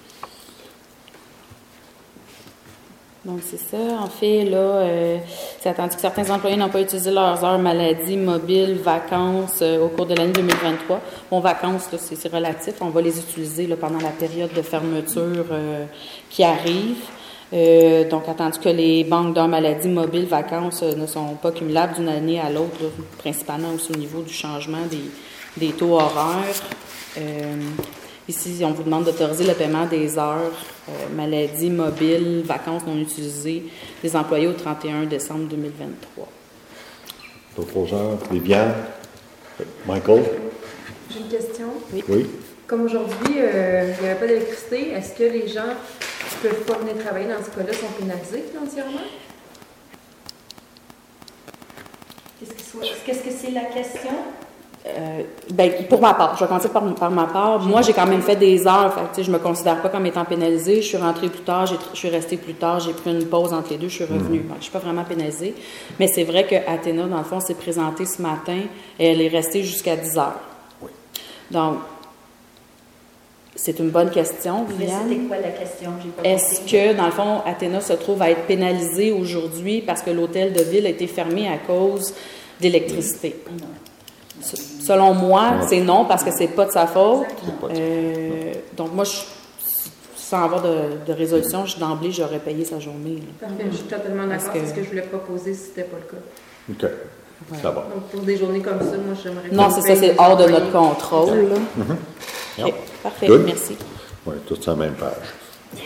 Donc, c'est ça. En fait, là, euh, c'est attendu que certains employés n'ont pas utilisé leurs heures maladie, mobiles, vacances euh, au cours de l'année deux mille vingt-trois. Bon, vacances, là, c'est, c'est relatif. On va les utiliser là, pendant la période de fermeture euh, qui arrive. Euh, donc, attendu que les banques d'heures maladie, mobiles, vacances euh, ne sont pas cumulables d'une année à l'autre, là, principalement aussi au niveau du changement des, des taux horaires. Euh, Ici, on vous demande d'autoriser le paiement des heures euh, maladie, mobiles, vacances non utilisées des employés au trente et un décembre deux mille vingt-trois. proposeur, Viviane, Michael, J'ai une question. oui. Comme aujourd'hui, euh, il n'y avait pas d'électricité, est-ce que les gens qui ne peuvent pas venir travailler dans ce cas-là sont pénalisés financièrement? Qu'est-ce que soit- Qu'est-ce que c'est la question? Euh, ben, pour ma part, je vais commencer par, par ma part. Moi, j'ai quand même fait des heures. Fait que, tu sais, je me considère pas comme étant pénalisée. Je suis rentrée plus tard, j'ai- je suis restée plus tard, j'ai pris une pause entre les deux, je suis revenue. Donc, je suis pas vraiment pénalisée. Mais c'est vrai que Athéna, dans le fond, s'est présentée ce matin et elle est restée jusqu'à dix heures. Oui. Donc, c'est une bonne question, Mais Viviane. c'était quoi la question? J'ai pas Est-ce compris. que, dans le fond, Athéna se trouve à être pénalisée aujourd'hui parce que l'hôtel de ville a été fermé à cause d'électricité? Non. S- Selon moi, Ouais. c'est non parce que c'est pas de sa faute. C'est pas de sa Euh, donc moi, je, sans avoir de, de résolution, je, d'emblée, j'aurais payé sa journée. là. Parfait, je suis totalement Parce d'accord. que- C'est ce que je voulais proposer si ce n'était pas le cas. OK. Voilà. Ça va. Donc, pour des journées comme ça, moi, j'aimerais Non, qu'on c'est ça, paye c'est les hors de employés. notre contrôle. là. Yeah. OK, parfait, Good. merci. Oui, tout sur la même page.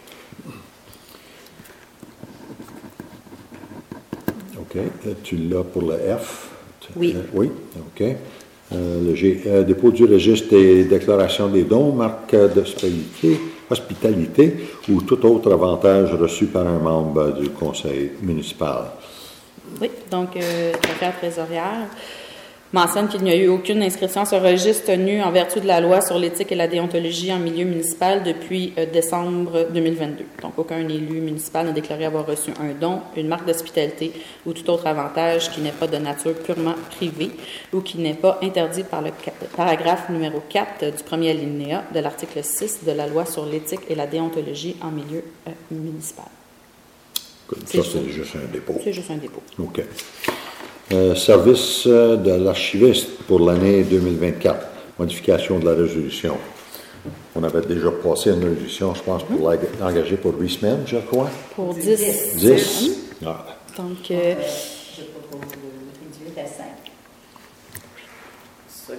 OK. Euh, Tu l'as pour le F? Oui. Euh, oui, OK. Euh, le G, euh, dépôt du registre des déclarations des dons, marque d'hospitalité, hospitalité ou tout autre avantage reçu par un membre du conseil municipal. Oui, donc euh, la trésorière mentionne qu'il n'y a eu aucune inscription sur registre tenu en vertu de la loi sur l'éthique et la déontologie en milieu municipal depuis euh, décembre deux mille vingt-deux. Donc, aucun élu municipal n'a déclaré avoir reçu un don, une marque d'hospitalité ou tout autre avantage qui n'est pas de nature purement privée ou qui n'est pas interdit par le ca- paragraphe numéro quatre du premier alinéa de l'article six de la loi sur l'éthique et la déontologie en milieu euh, municipal. Good. C'est Ça, ça. c'est juste un dépôt. C'est juste un dépôt. OK. Euh, service euh, de l'archiviste pour l'année deux mille vingt-quatre. Modification de la résolution. On avait déjà passé une résolution, je pense, pour l'eng- l'engager pour huit semaines, je crois. Pour Dix. dix. Dix. Ah, Donc, Euh, euh, je propose de réduire à cinq. Seconde.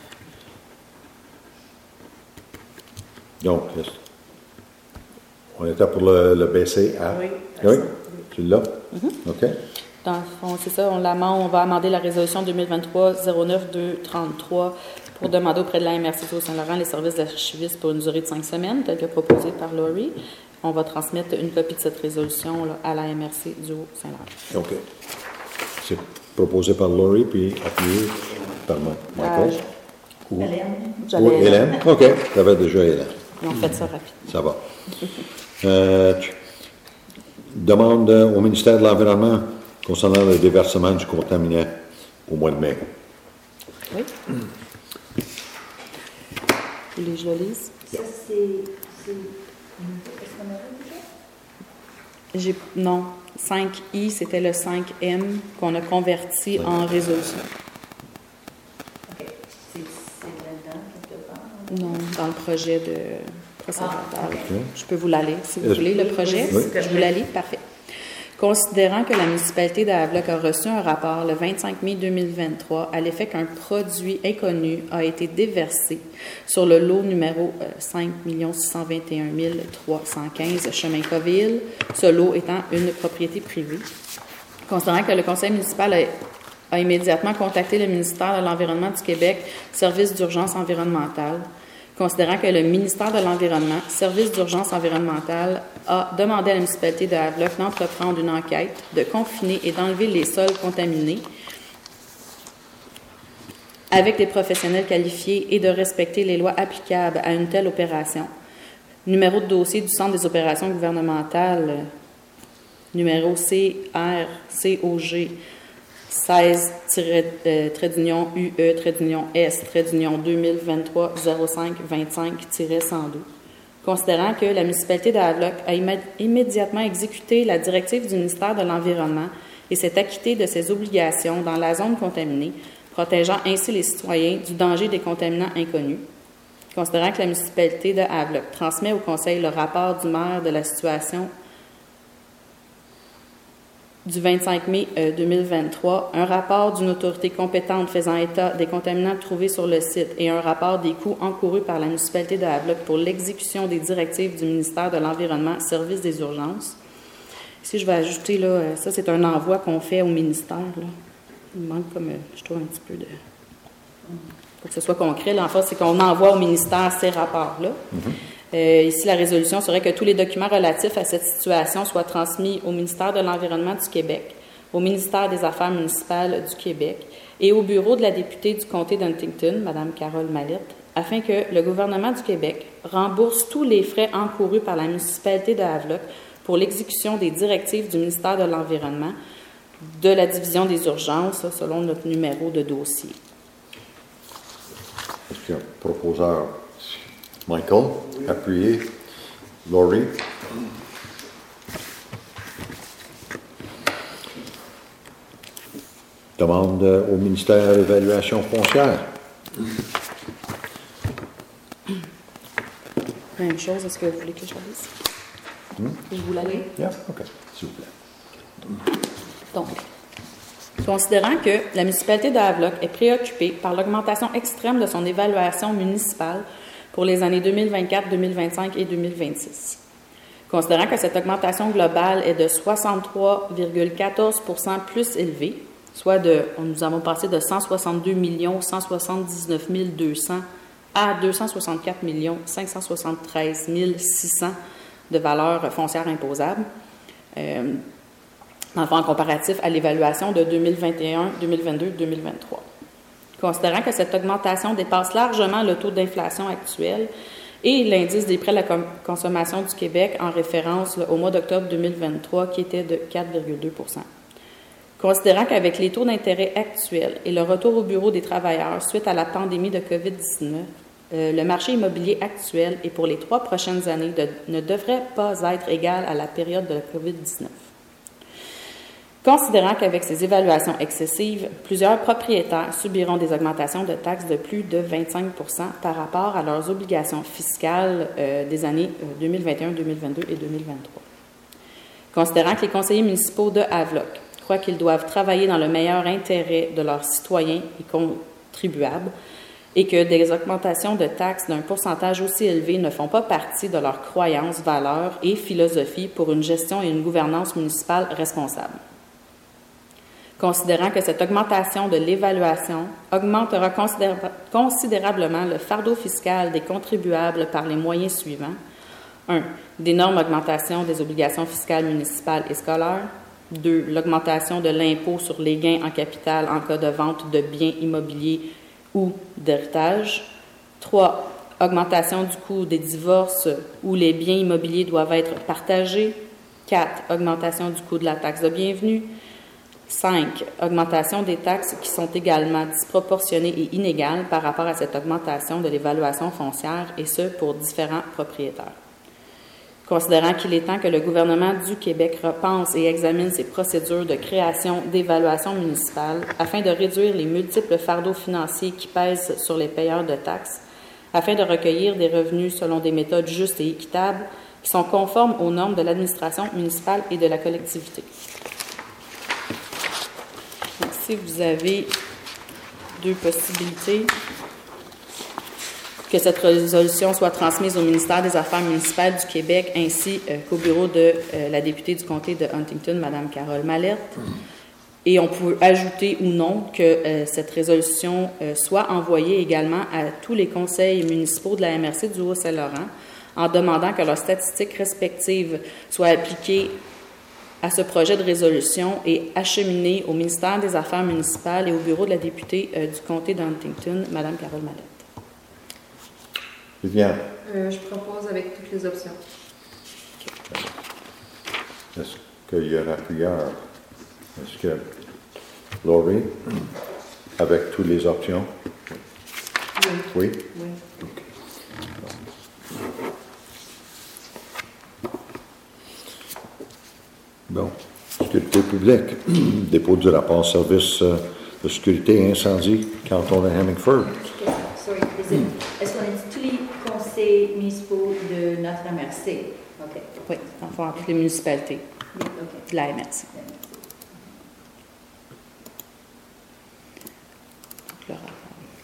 donc, est-ce- on était pour le, le baisser à... Oui. Oui, tu l'as? Mm-hmm. OK. dans le fond, c'est ça, on l'amende, on va amender la résolution deux mille vingt-trois zéro neuf deux trente-trois pour demander auprès de la M R C de Saint-Laurent les services d'archiviste pour une durée de cinq semaines, tel que proposé par Laurie. On va transmettre une copie de cette résolution là, à la M R C du Haut-Saint-Laurent. OK. C'est proposé par Laurie, puis appuyé par moi. Michael? Euh, Ou- Hélène? J'avais- ou Hélène? OK. Tu avais déjà Hélène. On fait ça rapide. Ça va. Euh, tu- demande au ministère de l'Environnement concernant le déversement du contaminant au mois de mai. Oui. Vous voulez que je le lise? Ça, c'est. c'est- Est-ce qu'on avait déjà? J'ai, non. cinq I, c'était le cinq M qu'on a converti en résolution. OK. C'est c'est là-dedans, quelque part. Non, dans le projet de procès verbal. OK. Je peux vous la lire si vous Euh, voulez, le projet. Oui. Je vous la lis, parfait. Considérant que la municipalité de Havelock a reçu un rapport le vingt-cinq mai deux mille vingt-trois à l'effet qu'un produit inconnu a été déversé sur le lot numéro cinq millions six cent vingt et un mille trois cent quinze chemin Coville, ce lot étant une propriété privée. Considérant que le conseil municipal a, a immédiatement contacté le ministère de l'Environnement du Québec, service d'urgence environnementale, considérant que le ministère de l'Environnement, service d'urgence environnementale, a demandé à la municipalité de Havelock d'entreprendre une enquête, de confiner et d'enlever les sols contaminés avec des professionnels qualifiés et de respecter les lois applicables à une telle opération. Numéro de dossier du Centre des opérations gouvernementales, numéro C R C O G seize trait d'union U E trait d'union S trait d'union deux mille vingt-trois zéro cinq vingt-cinq cent deux. Considérant que la municipalité de Havelock a immédiatement exécuté la directive du ministère de l'Environnement et s'est acquittée de ses obligations dans la zone contaminée, protégeant ainsi les citoyens du danger des contaminants inconnus. Considérant que la municipalité de Havelock transmet au Conseil le rapport du maire de la situation du vingt-cinq mai deux mille vingt-trois, un rapport d'une autorité compétente faisant état des contaminants trouvés sur le site et un rapport des coûts encourus par la municipalité de Havelock pour l'exécution des directives du ministère de l'Environnement, service des urgences. Ici, je vais ajouter, là, ça, c'est un envoi qu'on fait au ministère. Là. Il manque comme, je trouve, un petit peu de... Pour que ce soit concret, l'enfant, c'est qu'on envoie au ministère ces rapports-là. Mm-hmm. Euh, ici, la résolution serait que tous les documents relatifs à cette situation soient transmis au ministère de l'Environnement du Québec, au ministère des Affaires municipales du Québec et au bureau de la députée du comté d'Huntington, Mme Carole Mallette, afin que le gouvernement du Québec rembourse tous les frais encourus par la municipalité de Havelock pour l'exécution des directives du ministère de l'Environnement de la division des urgences, selon notre numéro de dossier. Est-ce qu'il y a un proposeur? Michael, appuyé. Laurie. Demande au ministère d'évaluation foncière. Même chose, est-ce que vous voulez que je la lise? Hmm? Je vous la lis? Yeah, OK, s'il vous plaît. Donc, considérant que la municipalité de Havelock est préoccupée par l'augmentation extrême de son évaluation municipale pour les années deux mille vingt-quatre, deux mille vingt-cinq et deux mille vingt-six. Considérant que cette augmentation globale est de soixante-trois virgule quatorze pour cent plus élevée, soit de, nous avons passé de cent soixante-deux millions cent soixante-dix-neuf mille deux cents à deux cent soixante-quatre millions cinq cent soixante-treize mille six cents de valeur foncière imposable, euh, dans le fond en comparatif à l'évaluation de deux mille vingt et un, deux mille vingt-deux, deux mille vingt-trois. Considérant que cette augmentation dépasse largement le taux d'inflation actuel et l'indice des prix à la consommation du Québec en référence là, au mois d'octobre deux mille vingt-trois qui était de quatre virgule deux pour cent. Considérant qu'avec les taux d'intérêt actuels et le retour au bureau des travailleurs suite à la pandémie de covid dix-neuf, euh, le marché immobilier actuel et pour les trois prochaines années de, ne devrait pas être égal à la période de la covid dix-neuf. Considérant qu'avec ces évaluations excessives, plusieurs propriétaires subiront des augmentations de taxes de plus de vingt-cinq pour cent par rapport à leurs obligations fiscales euh, des années deux mille vingt et un, deux mille vingt-deux et deux mille vingt-trois. Considérant que les conseillers municipaux de Havelock croient qu'ils doivent travailler dans le meilleur intérêt de leurs citoyens et contribuables et que des augmentations de taxes d'un pourcentage aussi élevé ne font pas partie de leurs croyances, valeurs et philosophie pour une gestion et une gouvernance municipale responsable. Considérant que cette augmentation de l'évaluation augmentera considéra- considérablement le fardeau fiscal des contribuables par les moyens suivants. un. D'énormes augmentations des obligations fiscales municipales et scolaires. deux. L'augmentation de l'impôt sur les gains en capital en cas de vente de biens immobiliers ou d'héritage. trois. Augmentation du coût des divorces où les biens immobiliers doivent être partagés. quatre. Augmentation du coût de la taxe de bienvenue. cinq. Augmentation des taxes qui sont également disproportionnées et inégales par rapport à cette augmentation de l'évaluation foncière, et ce, pour différents propriétaires. Considérant qu'il est temps que le gouvernement du Québec repense et examine ses procédures de création d'évaluation municipale afin de réduire les multiples fardeaux financiers qui pèsent sur les payeurs de taxes, afin de recueillir des revenus selon des méthodes justes et équitables qui sont conformes aux normes de l'administration municipale et de la collectivité. ici, vous avez deux possibilités. Que cette résolution soit transmise au ministère des Affaires municipales du Québec ainsi euh, qu'au bureau de euh, la députée du comté de Huntington, Mme Carole Mallette. Et on peut ajouter ou non que euh, cette résolution euh, soit envoyée également à tous les conseils municipaux de la M R C du Haut-Saint-Laurent en demandant que leurs statistiques respectives soient appliquées à ce projet de résolution et acheminées au ministère des Affaires municipales et au bureau de la députée euh, du comté de Huntington, Mme Carole Mallette. Viviane, Euh, je propose avec toutes les options. est-ce qu'il y aura plusieurs? Est-ce que Laurie, avec toutes les options? Oui. Oui. OK. Bon. Sécurité publique. Dépôt du rapport service euh, de sécurité et incendie, canton de Hemingford. Sorry, is it- est-ce qu'on a dit tous les conseils municipaux de notre M R C? OK. Oui, dans le fond, à toutes les municipalités Oui, OK. de la M R C. Le rapport.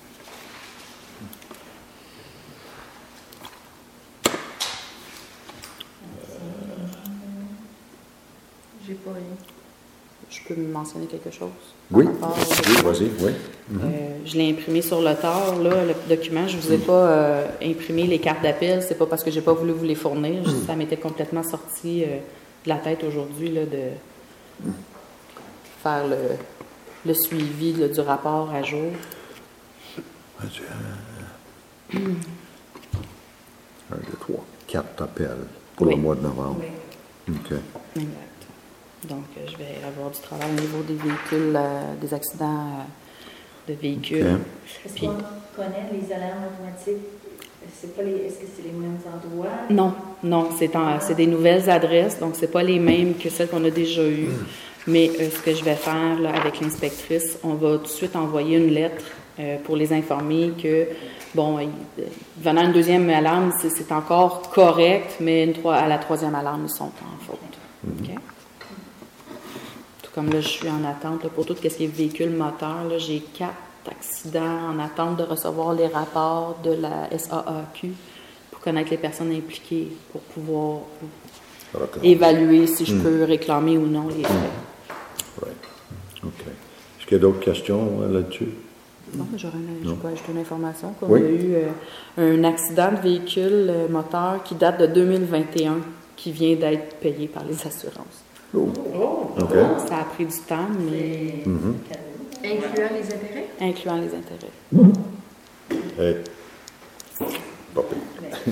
J'ai pas rien. Je peux mentionner quelque chose? Oui. Par rapport au Oui, document? vas-y, oui. Euh, je l'ai imprimé sur le tard, là, le document. Je ne vous ai pas euh, imprimé les cartes d'appel. C'est pas parce que j'ai pas voulu vous les fournir. Juste, ça m'était complètement sorti euh, de la tête aujourd'hui là, de faire le, le suivi là, du rapport à jour. Vas-y, euh, Un, deux, trois. Quatre appels pour Oui. le mois de novembre. Oui. OK. Exact. Donc, euh, je vais avoir du travail au niveau des véhicules, euh, des accidents euh, de véhicules. OK. Est-ce Puis- qu'on connaît les alarmes automatiques? C'est pas les, est-ce que c'est les mêmes endroits? Non, non, c'est en- c'est des nouvelles adresses, donc c'est pas les mêmes que celles qu'on a déjà eues. Mais euh, ce que je vais faire là, avec l'inspectrice, on va tout de suite envoyer une lettre euh, pour les informer que, bon, il- euh, venant une deuxième alarme, c'est c'est encore correct, mais une troi- à la troisième alarme, ils sont en faute. OK? Tout comme là, je suis en attente là, pour tout ce qui est véhicule moteur. là, J'ai quatre accidents en attente de recevoir les rapports de la S A A Q pour connaître les personnes impliquées, pour pouvoir D'accord. évaluer si je peux réclamer ou non les frais. Right. OK. Est-ce qu'il y a d'autres questions euh, là-dessus? Non, j'aurais une, je Non. peux ajouter une information. Comme Oui. il y a eu euh, un accident de véhicule euh, moteur qui date de deux mille vingt et un qui vient d'être payé par les assurances. Oh. Oh! OK. Ça a pris du temps, mais Mhm. Incluant les intérêts? incluant les intérêts. Eh, pas pire.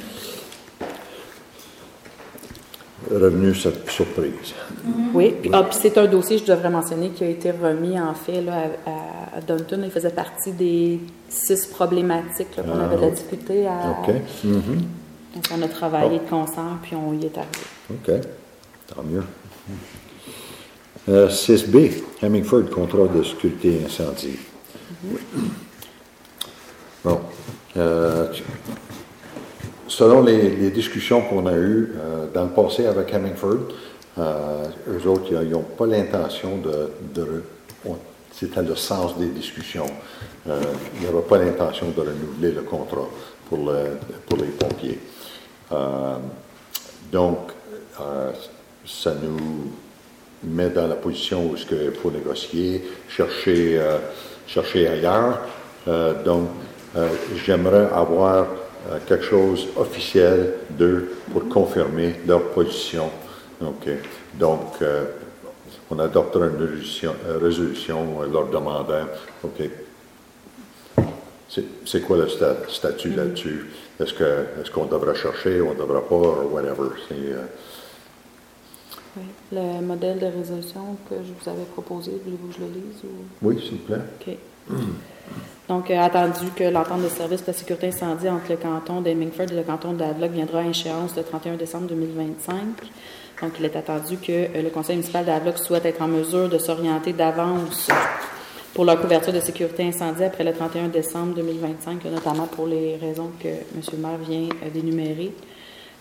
Revenu sur- surprise. Oui, puis, ah, puis c'est un dossier, je devrais mentionner, qui a été remis en fait là, à, à Dunton. Il faisait partie des six problématiques là, qu'on Ah, avait de la ok. difficulté à. OK. Mhm. Donc on a travaillé de concert, puis on y est arrivé. OK. Tant mieux. Euh, six B, Hemingford, contrat de sécurité incendie. Oui. Bon. Euh, tu- selon les, les discussions qu'on a eues euh, dans le passé avec Hemingford, euh, eux autres, ils n'ont pas l'intention de... de re- on- c'était le sens des discussions. Euh, il n'y avait pas l'intention de renouveler le contrat pour, le- pour les pompiers. Euh, donc, euh, ça nous met dans la position où il faut négocier, chercher, euh, chercher ailleurs. Euh, donc, euh, j'aimerais avoir euh, quelque chose officiel d'eux pour confirmer leur position. OK. Donc, euh, on adoptera une résolution, euh, résolution euh, leur demandant, OK, c'est c'est quoi le sta- statut là-dessus? Est-ce que est-ce qu'on devrait chercher, on ne devrait pas, ou whatever? C'est, euh, Oui. Le modèle de résolution que je vous avais proposé, voulez-vous que je le lise? Ou... oui, s'il vous plaît. OK. Donc, euh, attendu que l'entente de service de la sécurité incendie entre le canton d'Hemingford et le canton d'Havelock viendra à échéance le trente et un décembre deux mille vingt-cinq. Donc, il est attendu que euh, le conseil municipal d'Havelock souhaite être en mesure de s'orienter d'avance pour leur couverture de sécurité incendie après le trente et un décembre deux mille vingt-cinq, notamment pour les raisons que M. le maire vient euh, d'énumérer.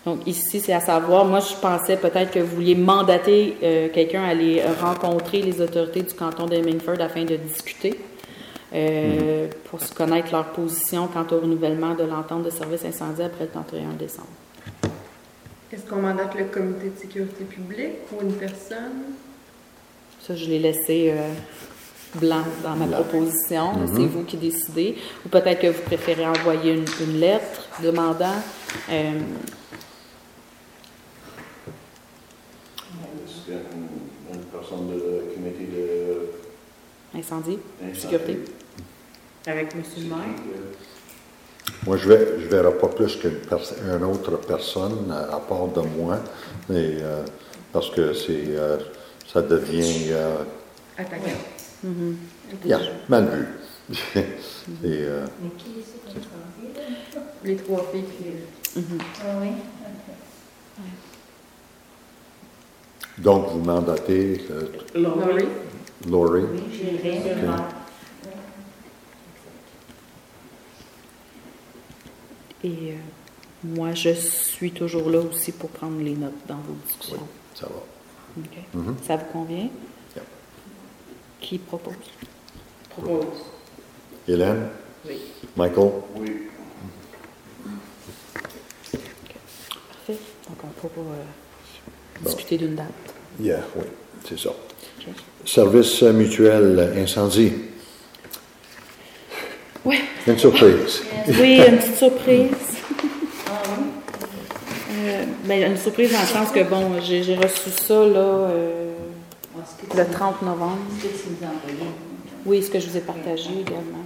Donc ici, c'est à savoir, moi je pensais peut-être que vous vouliez mandater euh, quelqu'un à aller rencontrer les autorités du canton de Hemingford afin de discuter, euh, mm. pour se connaître leur position quant au renouvellement de l'entente de service incendie après le trente et un décembre. Est-ce qu'on mandate le comité de sécurité publique ou une personne? Ça, je l'ai laissé euh, blanc dans ma blanc. proposition. Mm-hmm. C'est vous qui décidez. Ou peut-être que vous préférez envoyer une, une lettre demandant... Euh, Est-ce qu'il y a une, une personne de comité de... Incendie, incendie. Sécurité. Avec M. le maire? Moi, je vais, je verrai pas plus qu'une pers- une autre personne à, à part de moi, et, euh, parce que c'est, euh, ça devient... Euh, Attaquant. Mm-hmm. Yeah, mal vu. c'est, euh, Mais qui est ce qu'on Les trois filles qui... Mm-hmm. Ah oui, ok. donc, vous mandatez euh, Laurie. Laurie. Oui, j'ai rien de mal. Et euh, moi, je suis toujours là aussi pour prendre les notes dans vos discussions. Oui, ça va. Okay. Mm-hmm. Ça vous convient? Yeah. Qui propose? Propose. Hélène? Oui. Michael? Oui. Parfait. Donc, on pourra euh, Bon. discuter d'une date. Yeah, oui, c'est ça. Okay. Service mutuel incendie. Oui. Une surprise. Oui, une petite surprise. Ah oui? Euh, ben, une surprise dans le sens que, bon, j'ai, j'ai reçu ça, là, euh, Est-ce que le tu- trente novembre. Est-ce que tu nous as envoyé? Oui, ce que je vous ai partagé également.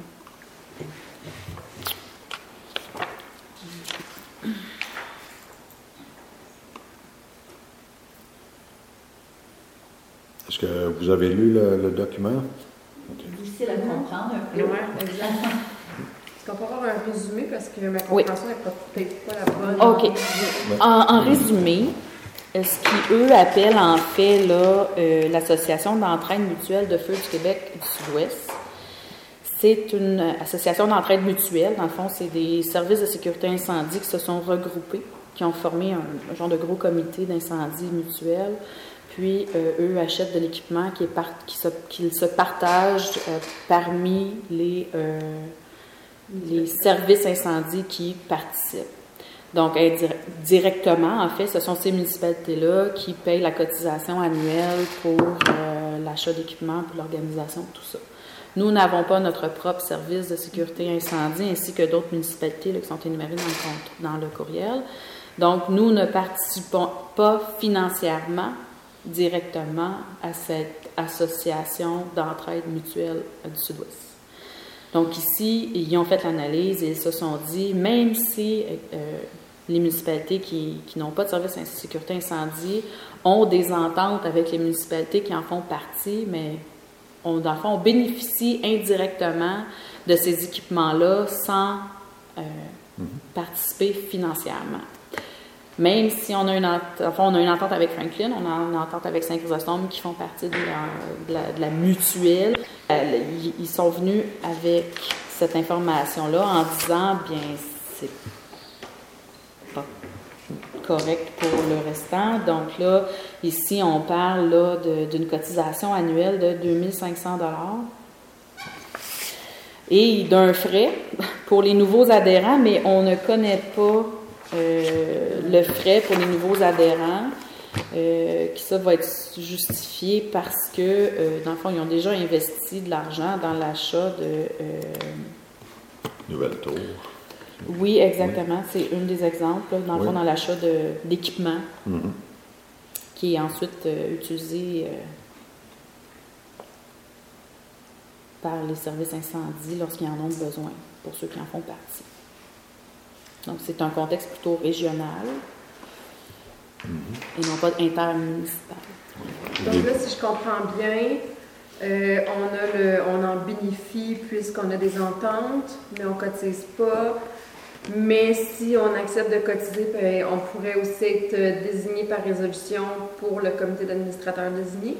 Est-ce que vous avez lu le, le document? Difficile à comprendre un peu. Ouais. Exact. Est-ce qu'on peut avoir un résumé parce que ma compréhension n'est peut-être pas la bonne? OK. En, en résumé, ce qui, eux, appellent en fait là, euh, l'Association d'entraide mutuelle de feu du Québec du Sud-Ouest, c'est une association d'entraide mutuelle. Dans le fond, c'est des services de sécurité incendie qui se sont regroupés, qui ont formé un, un genre de gros comité d'incendie mutuel. Puis, euh, eux achètent de l'équipement qui, est par, qui se, qu'ils se partagent euh, parmi les, euh, les services incendies qui participent. Donc, indir- directement, en fait, ce sont ces municipalités-là qui payent la cotisation annuelle pour euh, l'achat d'équipement, pour l'organisation de tout ça. Nous n'avons pas notre propre service de sécurité incendie, ainsi que d'autres municipalités là, qui sont énumérées dans le, compte, dans le courriel. Donc, nous ne participons pas financièrement directement à cette association d'entraide mutuelle du Sud-Ouest. Donc ici, ils ont fait l'analyse et ils se sont dit, même si euh, les municipalités qui, qui n'ont pas de service de sécurité incendie ont des ententes avec les municipalités qui en font partie, mais on, dans le fond, on bénéficie indirectement de ces équipements-là sans euh, mm-hmm. participer financièrement. Même si on a, une entente, enfin, on a une entente avec Franklin, on a une entente avec Saint-Chrysostome qui font partie de la, de la, de la mutuelle, euh, ils, ils sont venus avec cette information-là en disant, bien, c'est pas correct pour le restant. Donc là, ici, on parle là, de, d'une cotisation annuelle de deux mille cinq cents dollars et d'un frais pour les nouveaux adhérents, mais on ne connaît pas Euh, le frais pour les nouveaux adhérents, euh, qui ça va être justifié parce que, euh, dans le fond, ils ont déjà investi de l'argent dans l'achat de... Euh, Nouvelle tour. Oui, exactement. Oui. C'est un des exemples, là, dans le oui. fond, dans l'achat de, d'équipement mm-hmm. qui est ensuite euh, utilisé euh, par les services incendies lorsqu'ils en ont besoin, pour ceux qui en font partie. Donc, c'est un contexte plutôt régional mm-hmm. et non pas intermunicipal. Donc là, si je comprends bien, euh, on, a le, on en bénéficie puisqu'on a des ententes, mais on ne cotise pas. Mais si on accepte de cotiser, ben, on pourrait aussi être désigné par résolution pour le comité d'administrateurs désigné.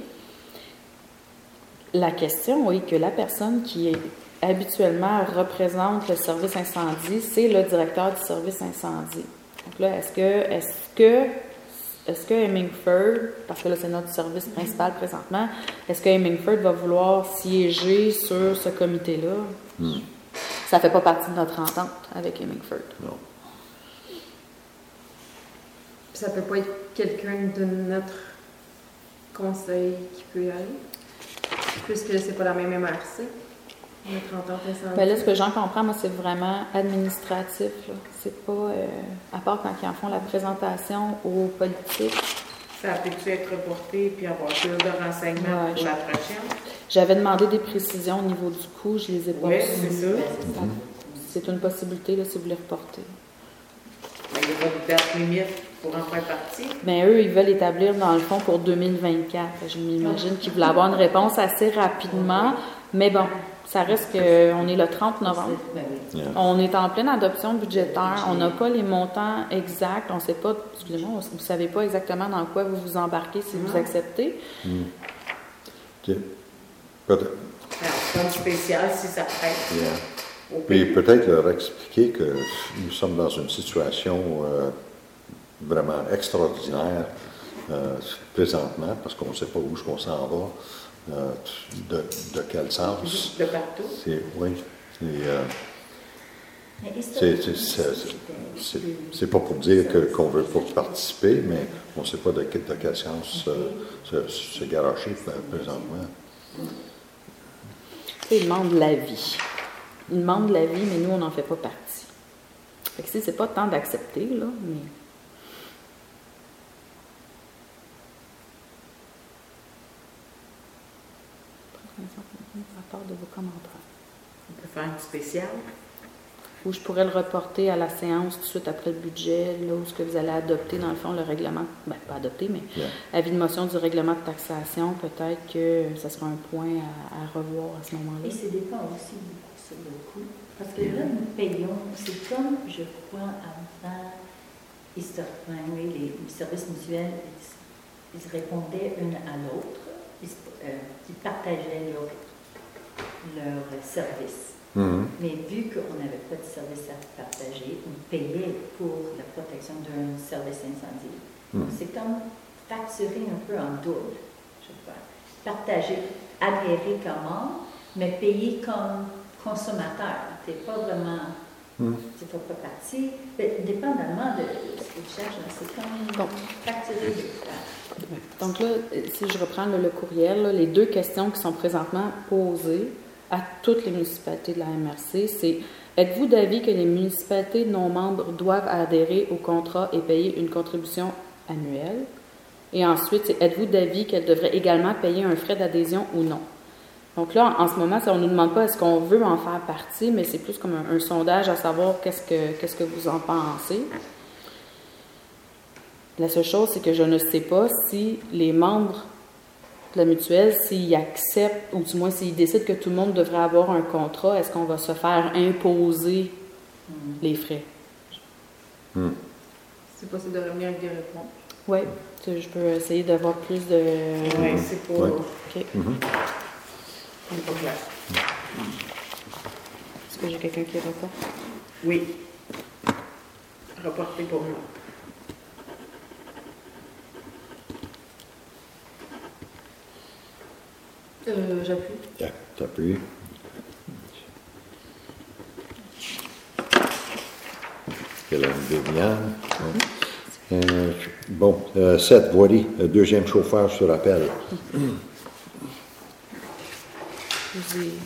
La question, oui, que la personne qui est habituellement représente le service incendie, c'est le directeur du service incendie. Donc là, est-ce que, est-ce que, est-ce que Hemingford, parce que là, c'est notre service principal présentement, est-ce que Hemingford va vouloir siéger sur ce comité-là? Hmm. Ça ne fait pas partie de notre entente avec Hemingford. Non. Ça peut pas être quelqu'un de notre conseil qui peut y aller, puisque c'est pas la même M R C, notre entente incendie. Ben là, ce que j'en comprends, moi, c'est vraiment administratif. Là. C'est pas, euh, à part quand ils en font la présentation aux politiques. Ça a pu être reporté puis avoir plus de renseignements Ouais, pour je- la prochaine. J'avais demandé des précisions au niveau du coût, je les ai pas Oui, reçues. c'est ça. Mhm. C'est une possibilité, là, si vous voulez reporter. Mais il n'y a pas de date limite pour en faire partie. Mais eux, ils veulent établir, dans le fond, pour deux mille vingt-quatre. Je m'imagine qu'ils voulaient avoir une réponse assez rapidement. Mais bon, ça reste qu'on est le trente novembre. Ben oui. Yeah. On est en pleine adoption budgétaire. On n'a pas les montants exacts. On ne sait pas, excusez-moi, vous ne savez pas exactement dans quoi vous vous embarquez si vous acceptez. Hmm. OK. Peut-être. Alors, comme spécial, si ça prête. Yeah. Au Puis pays. peut-être leur expliquer que nous sommes dans une situation euh, vraiment extraordinaire euh, présentement, parce qu'on ne sait pas où on s'en va, euh, de, de quel sens. De partout. C'est, oui. Et, euh, Mais c'est, c'est, c'est, c'est, c'est pas pour dire que, qu'on ne veut pas participer, mais on ne sait pas de, quel- de quel sens euh, se, se garocher présentement. Ils demandent l'avis. Ils demandent l'avis, mais nous, on n'en fait pas partie. Fait que si c'est pas temps d'accepter, là, mais... À part de vos commentaires. On peut faire une spéciale. Ou je pourrais le reporter à la séance tout de suite après le budget, là où ce que vous allez adopter, dans le fond, le règlement, ben pas adopter, mais Yeah. avis de motion du règlement de taxation, peut-être que ça sera un point à, à revoir à ce moment-là. Et ça dépend aussi beaucoup sur le coût. Parce que là, nous payons, c'est comme, je crois, avant, historiquement, oui, les, les services mutuels, ils, ils répondaient une à l'autre, ils, se- euh, ils partageaient leurs leur services. Mhm. Mais vu qu'on n'avait pas de service à partager, on payait pour la protection d'un service incendie. Donc, Mhm. c'est comme facturer un peu en double, je crois. Partager, adhérer comme membre, mais payer comme consommateur. Tu n'es pas vraiment, Mhm. tu ne fais pas partie. Mais dépendamment de ce que tu cherches, là, c'est comme Bon. facturer deux fois. Donc là, si je reprends là, le courriel, là, les deux questions qui sont présentement posées à toutes les municipalités de la M R C, c'est êtes-vous d'avis que les municipalités non membres doivent adhérer au contrat et payer une contribution annuelle? Et ensuite, c'est êtes-vous d'avis qu'elles devraient également payer un frais d'adhésion ou non? Donc là, en ce moment, ça, on ne nous demande pas est-ce qu'on veut en faire partie, mais c'est plus comme un, un sondage à savoir qu'est-ce que, qu'est-ce que vous en pensez. La seule chose, c'est que je ne sais pas si les membres de la mutuelle, s'ils acceptent, ou du moins s'ils décident que tout le monde devrait avoir un contrat, est-ce qu'on va se faire imposer les frais? Mhm. C'est possible de revenir avec des réponses. Oui, je peux essayer d'avoir plus de... Oui, c'est pas, Ouais. OK. Mhm. c'est pas clair. Est-ce que j'ai quelqu'un qui reporte? Oui. Reporter pour moi. Euh, J'appuie. Yeah, t'appuies. Hélène Viviane. Euh, bon, euh, sept, Voirie, euh, deuxième chauffeur sur appel. Je vous ai-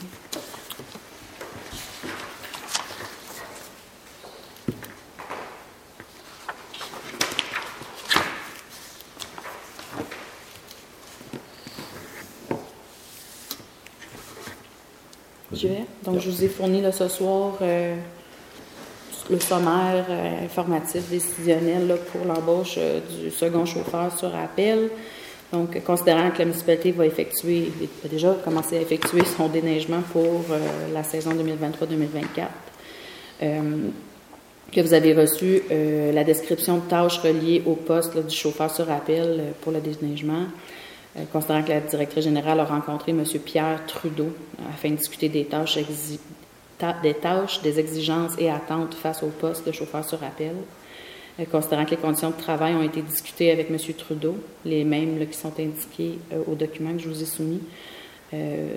Je vais. Donc, je vous ai fourni là, ce soir euh, le sommaire euh, informatif décisionnel là, pour l'embauche euh, du second chauffeur sur appel. Donc, euh, considérant que la municipalité va effectuer, a déjà commencé à effectuer son déneigement pour euh, la saison deux mille vingt-trois deux mille vingt-quatre, euh, que vous avez reçu euh, la description de tâches reliées au poste là, du chauffeur sur appel euh, pour le déneigement. Euh, considérant que la directrice générale a rencontré M. Pierre Trudeau euh, afin de discuter des tâches, exi- ta- des tâches, des exigences et attentes face au poste de chauffeur sur appel. euh, considérant que les conditions de travail ont été discutées avec M. Trudeau, les mêmes là, qui sont indiqués euh, au document que je vous ai soumis euh,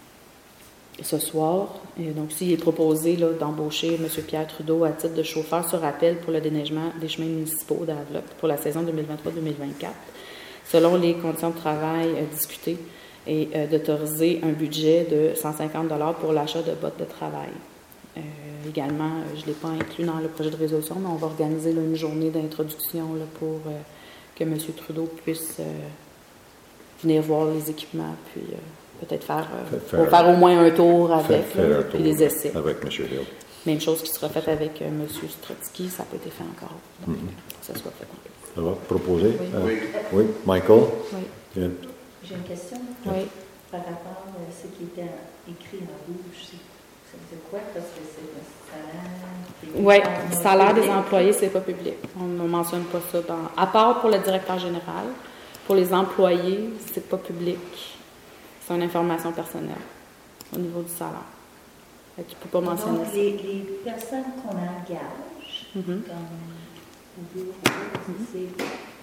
ce soir. Et donc, s'il est proposé là, d'embaucher M. Pierre Trudeau à titre de chauffeur sur appel pour le déneigement des chemins municipaux d'Havelock pour la saison deux mille vingt-trois deux mille vingt-quatre, selon les conditions de travail euh, discutées, et euh, d'autoriser un budget de cent cinquante dollars pour l'achat de bottes de travail. Euh, également, euh, je ne l'ai pas inclus dans le projet de résolution, mais on va organiser là, une journée d'introduction là, pour euh, que M. Trudeau puisse euh, venir voir les équipements, puis euh, peut-être faire, euh, faire, faire au moins un tour avec, faire, faire là, un puis tour les essais. Avec M. Hill. Même chose qui sera faite avec euh, M. Strotsky, ça n'a pas été fait encore. Donc, Mm-hmm. que ça soit fait. Ça va? Proposer? Oui. Euh, Oui. oui. Michael? Oui. Bien. J'ai une question Oui. par rapport à ce qui était écrit en rouge. C'est- Ça veut dire quoi? Parce que c'est le salaire. Oui, des- le salaire des employés, c'est pas public. On ne mentionne pas ça. Dans, à part pour le directeur général, pour les employés, c'est pas public. C'est une information personnelle au niveau du salaire. Fait que tu peux pas mentionner Donc, ça. les, les personnes qu'on engage, Mhm. comme au bureau, c'est.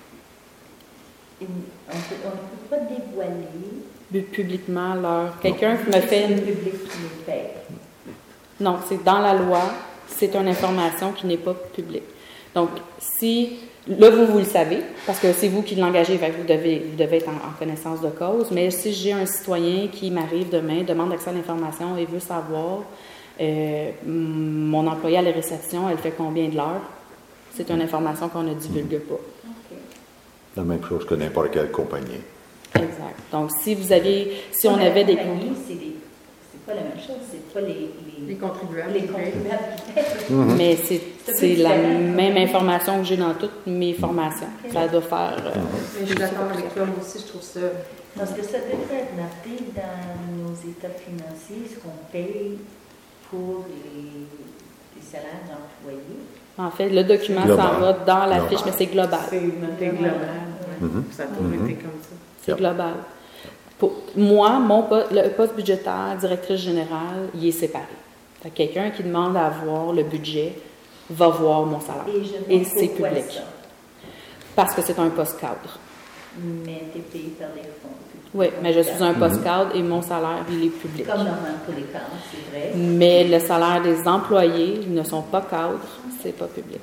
une- On peut- on ne peut pas dévoiler. Bu- Publiquement, leur. Quelqu'un me fait C'est le une. public qui les paye. Non, c'est dans la loi, c'est une information qui n'est pas publique. Donc, si. Là, vous, vous le savez, parce que c'est vous qui l'engagez, fait que vous devez, vous devez être en, en connaissance de cause. Mais si j'ai un citoyen qui m'arrive demain, demande accès à l'information et veut savoir, euh, mon employé à la réception, elle fait combien de l'heure, c'est une information qu'on ne divulgue pas. OK. La même chose que n'importe quelle compagnie. Exact. Donc, si vous aviez, si on Mais la avait des compagnie, contrats, c'est des- c'est pas la même chose, c'est pas les, les, Les contribuables. les qui payent. contribuables qui payent. mais c'est, C'est c'est plus la différent. même information que j'ai dans toutes mes formations. Ça doit faire. euh, Mais je suis d'accord avec toi, moi aussi, je trouve ça. Parce que ça devrait être noté dans nos états financiers, ce qu'on paye pour les, les salaires d'employés. En fait, le document Global. s'en va dans la Global. fiche, mais c'est global. C'est noté global. Ouais. Mhm. Ça a toujours Mhm. été comme ça. C'est Yep. global. Pour moi, mon po- le poste budgétaire, directrice générale, il est séparé. Fait que quelqu'un qui demande à voir le budget va voir mon salaire. Et je Et ne c'est pourquoi public. ça. Parce que c'est un poste cadre. Mais tu es payé par des fonds. Oui, mais je suis un poste cadre et mon salaire, il est public. Comme normalement pour les cadres, c'est vrai. Mais le salaire des employés, ils ne sont pas cadres, c'est pas public.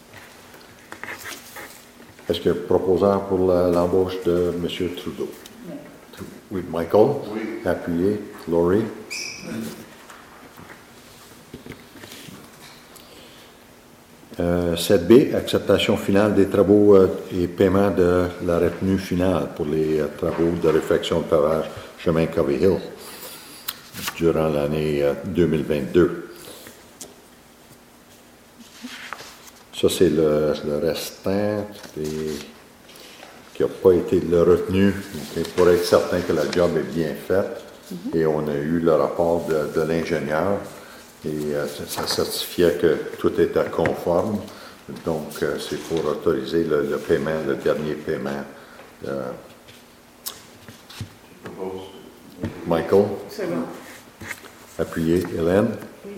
Est-ce que proposant pour la- l'embauche de M. Trudeau? Oui. Oui, Michael? Oui. Appuyé. Laurie? Euh, sept B, acceptation finale des travaux euh, et paiement de la retenue finale pour les euh, travaux de réfection de pavage chemin Covey Hill durant l'année euh, deux mille vingt-deux. Ça, c'est le, le restant des- qui n'a pas été le retenu ok, pour être certain que la job est bien faite. Et on a eu le rapport de, de l'ingénieur et euh, ça, ça certifiait que tout était conforme. Donc, euh, c'est pour autoriser le, le paiement, le dernier paiement. Euh, Je propose. Michael, C'est bon. appuyé. Hélène?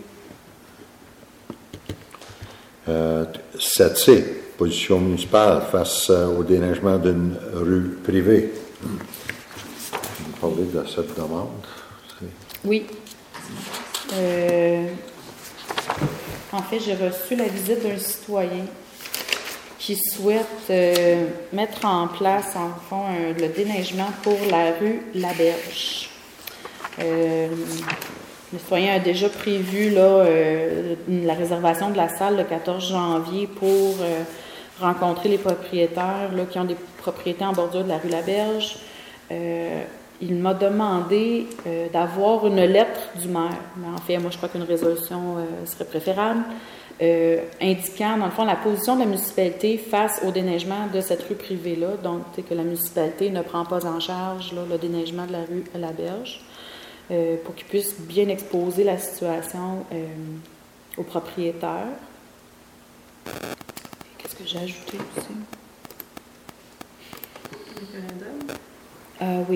Euh, sept C, position municipale face euh, au déneigement d'une rue privée. Vous parlez de cette demande? C'est- Oui. Euh, en fait, j'ai reçu la visite d'un citoyen qui souhaite euh, mettre en place, en fond, un- le déneigement pour la rue Laberge. Euh, le citoyen a déjà prévu là, euh, la réservation de la salle le quatorze janvier pour euh, rencontrer les propriétaires là, qui ont des propriétés en bordure de la rue Laberge. Euh, il m'a demandé euh, d'avoir une lettre du maire. Mais en fait, moi, je crois qu'une résolution euh, serait préférable, euh, indiquant, dans le fond, la position de la municipalité face au déneigement de cette rue privée-là. Donc, c'est que la municipalité ne prend pas en charge là, le déneigement de la rue Laberge, euh, pour qu'ils puissent bien exposer la situation euh, aux propriétaires. Qu'est-ce que j'ai ajouté aussi? Référendum. Euh, oui.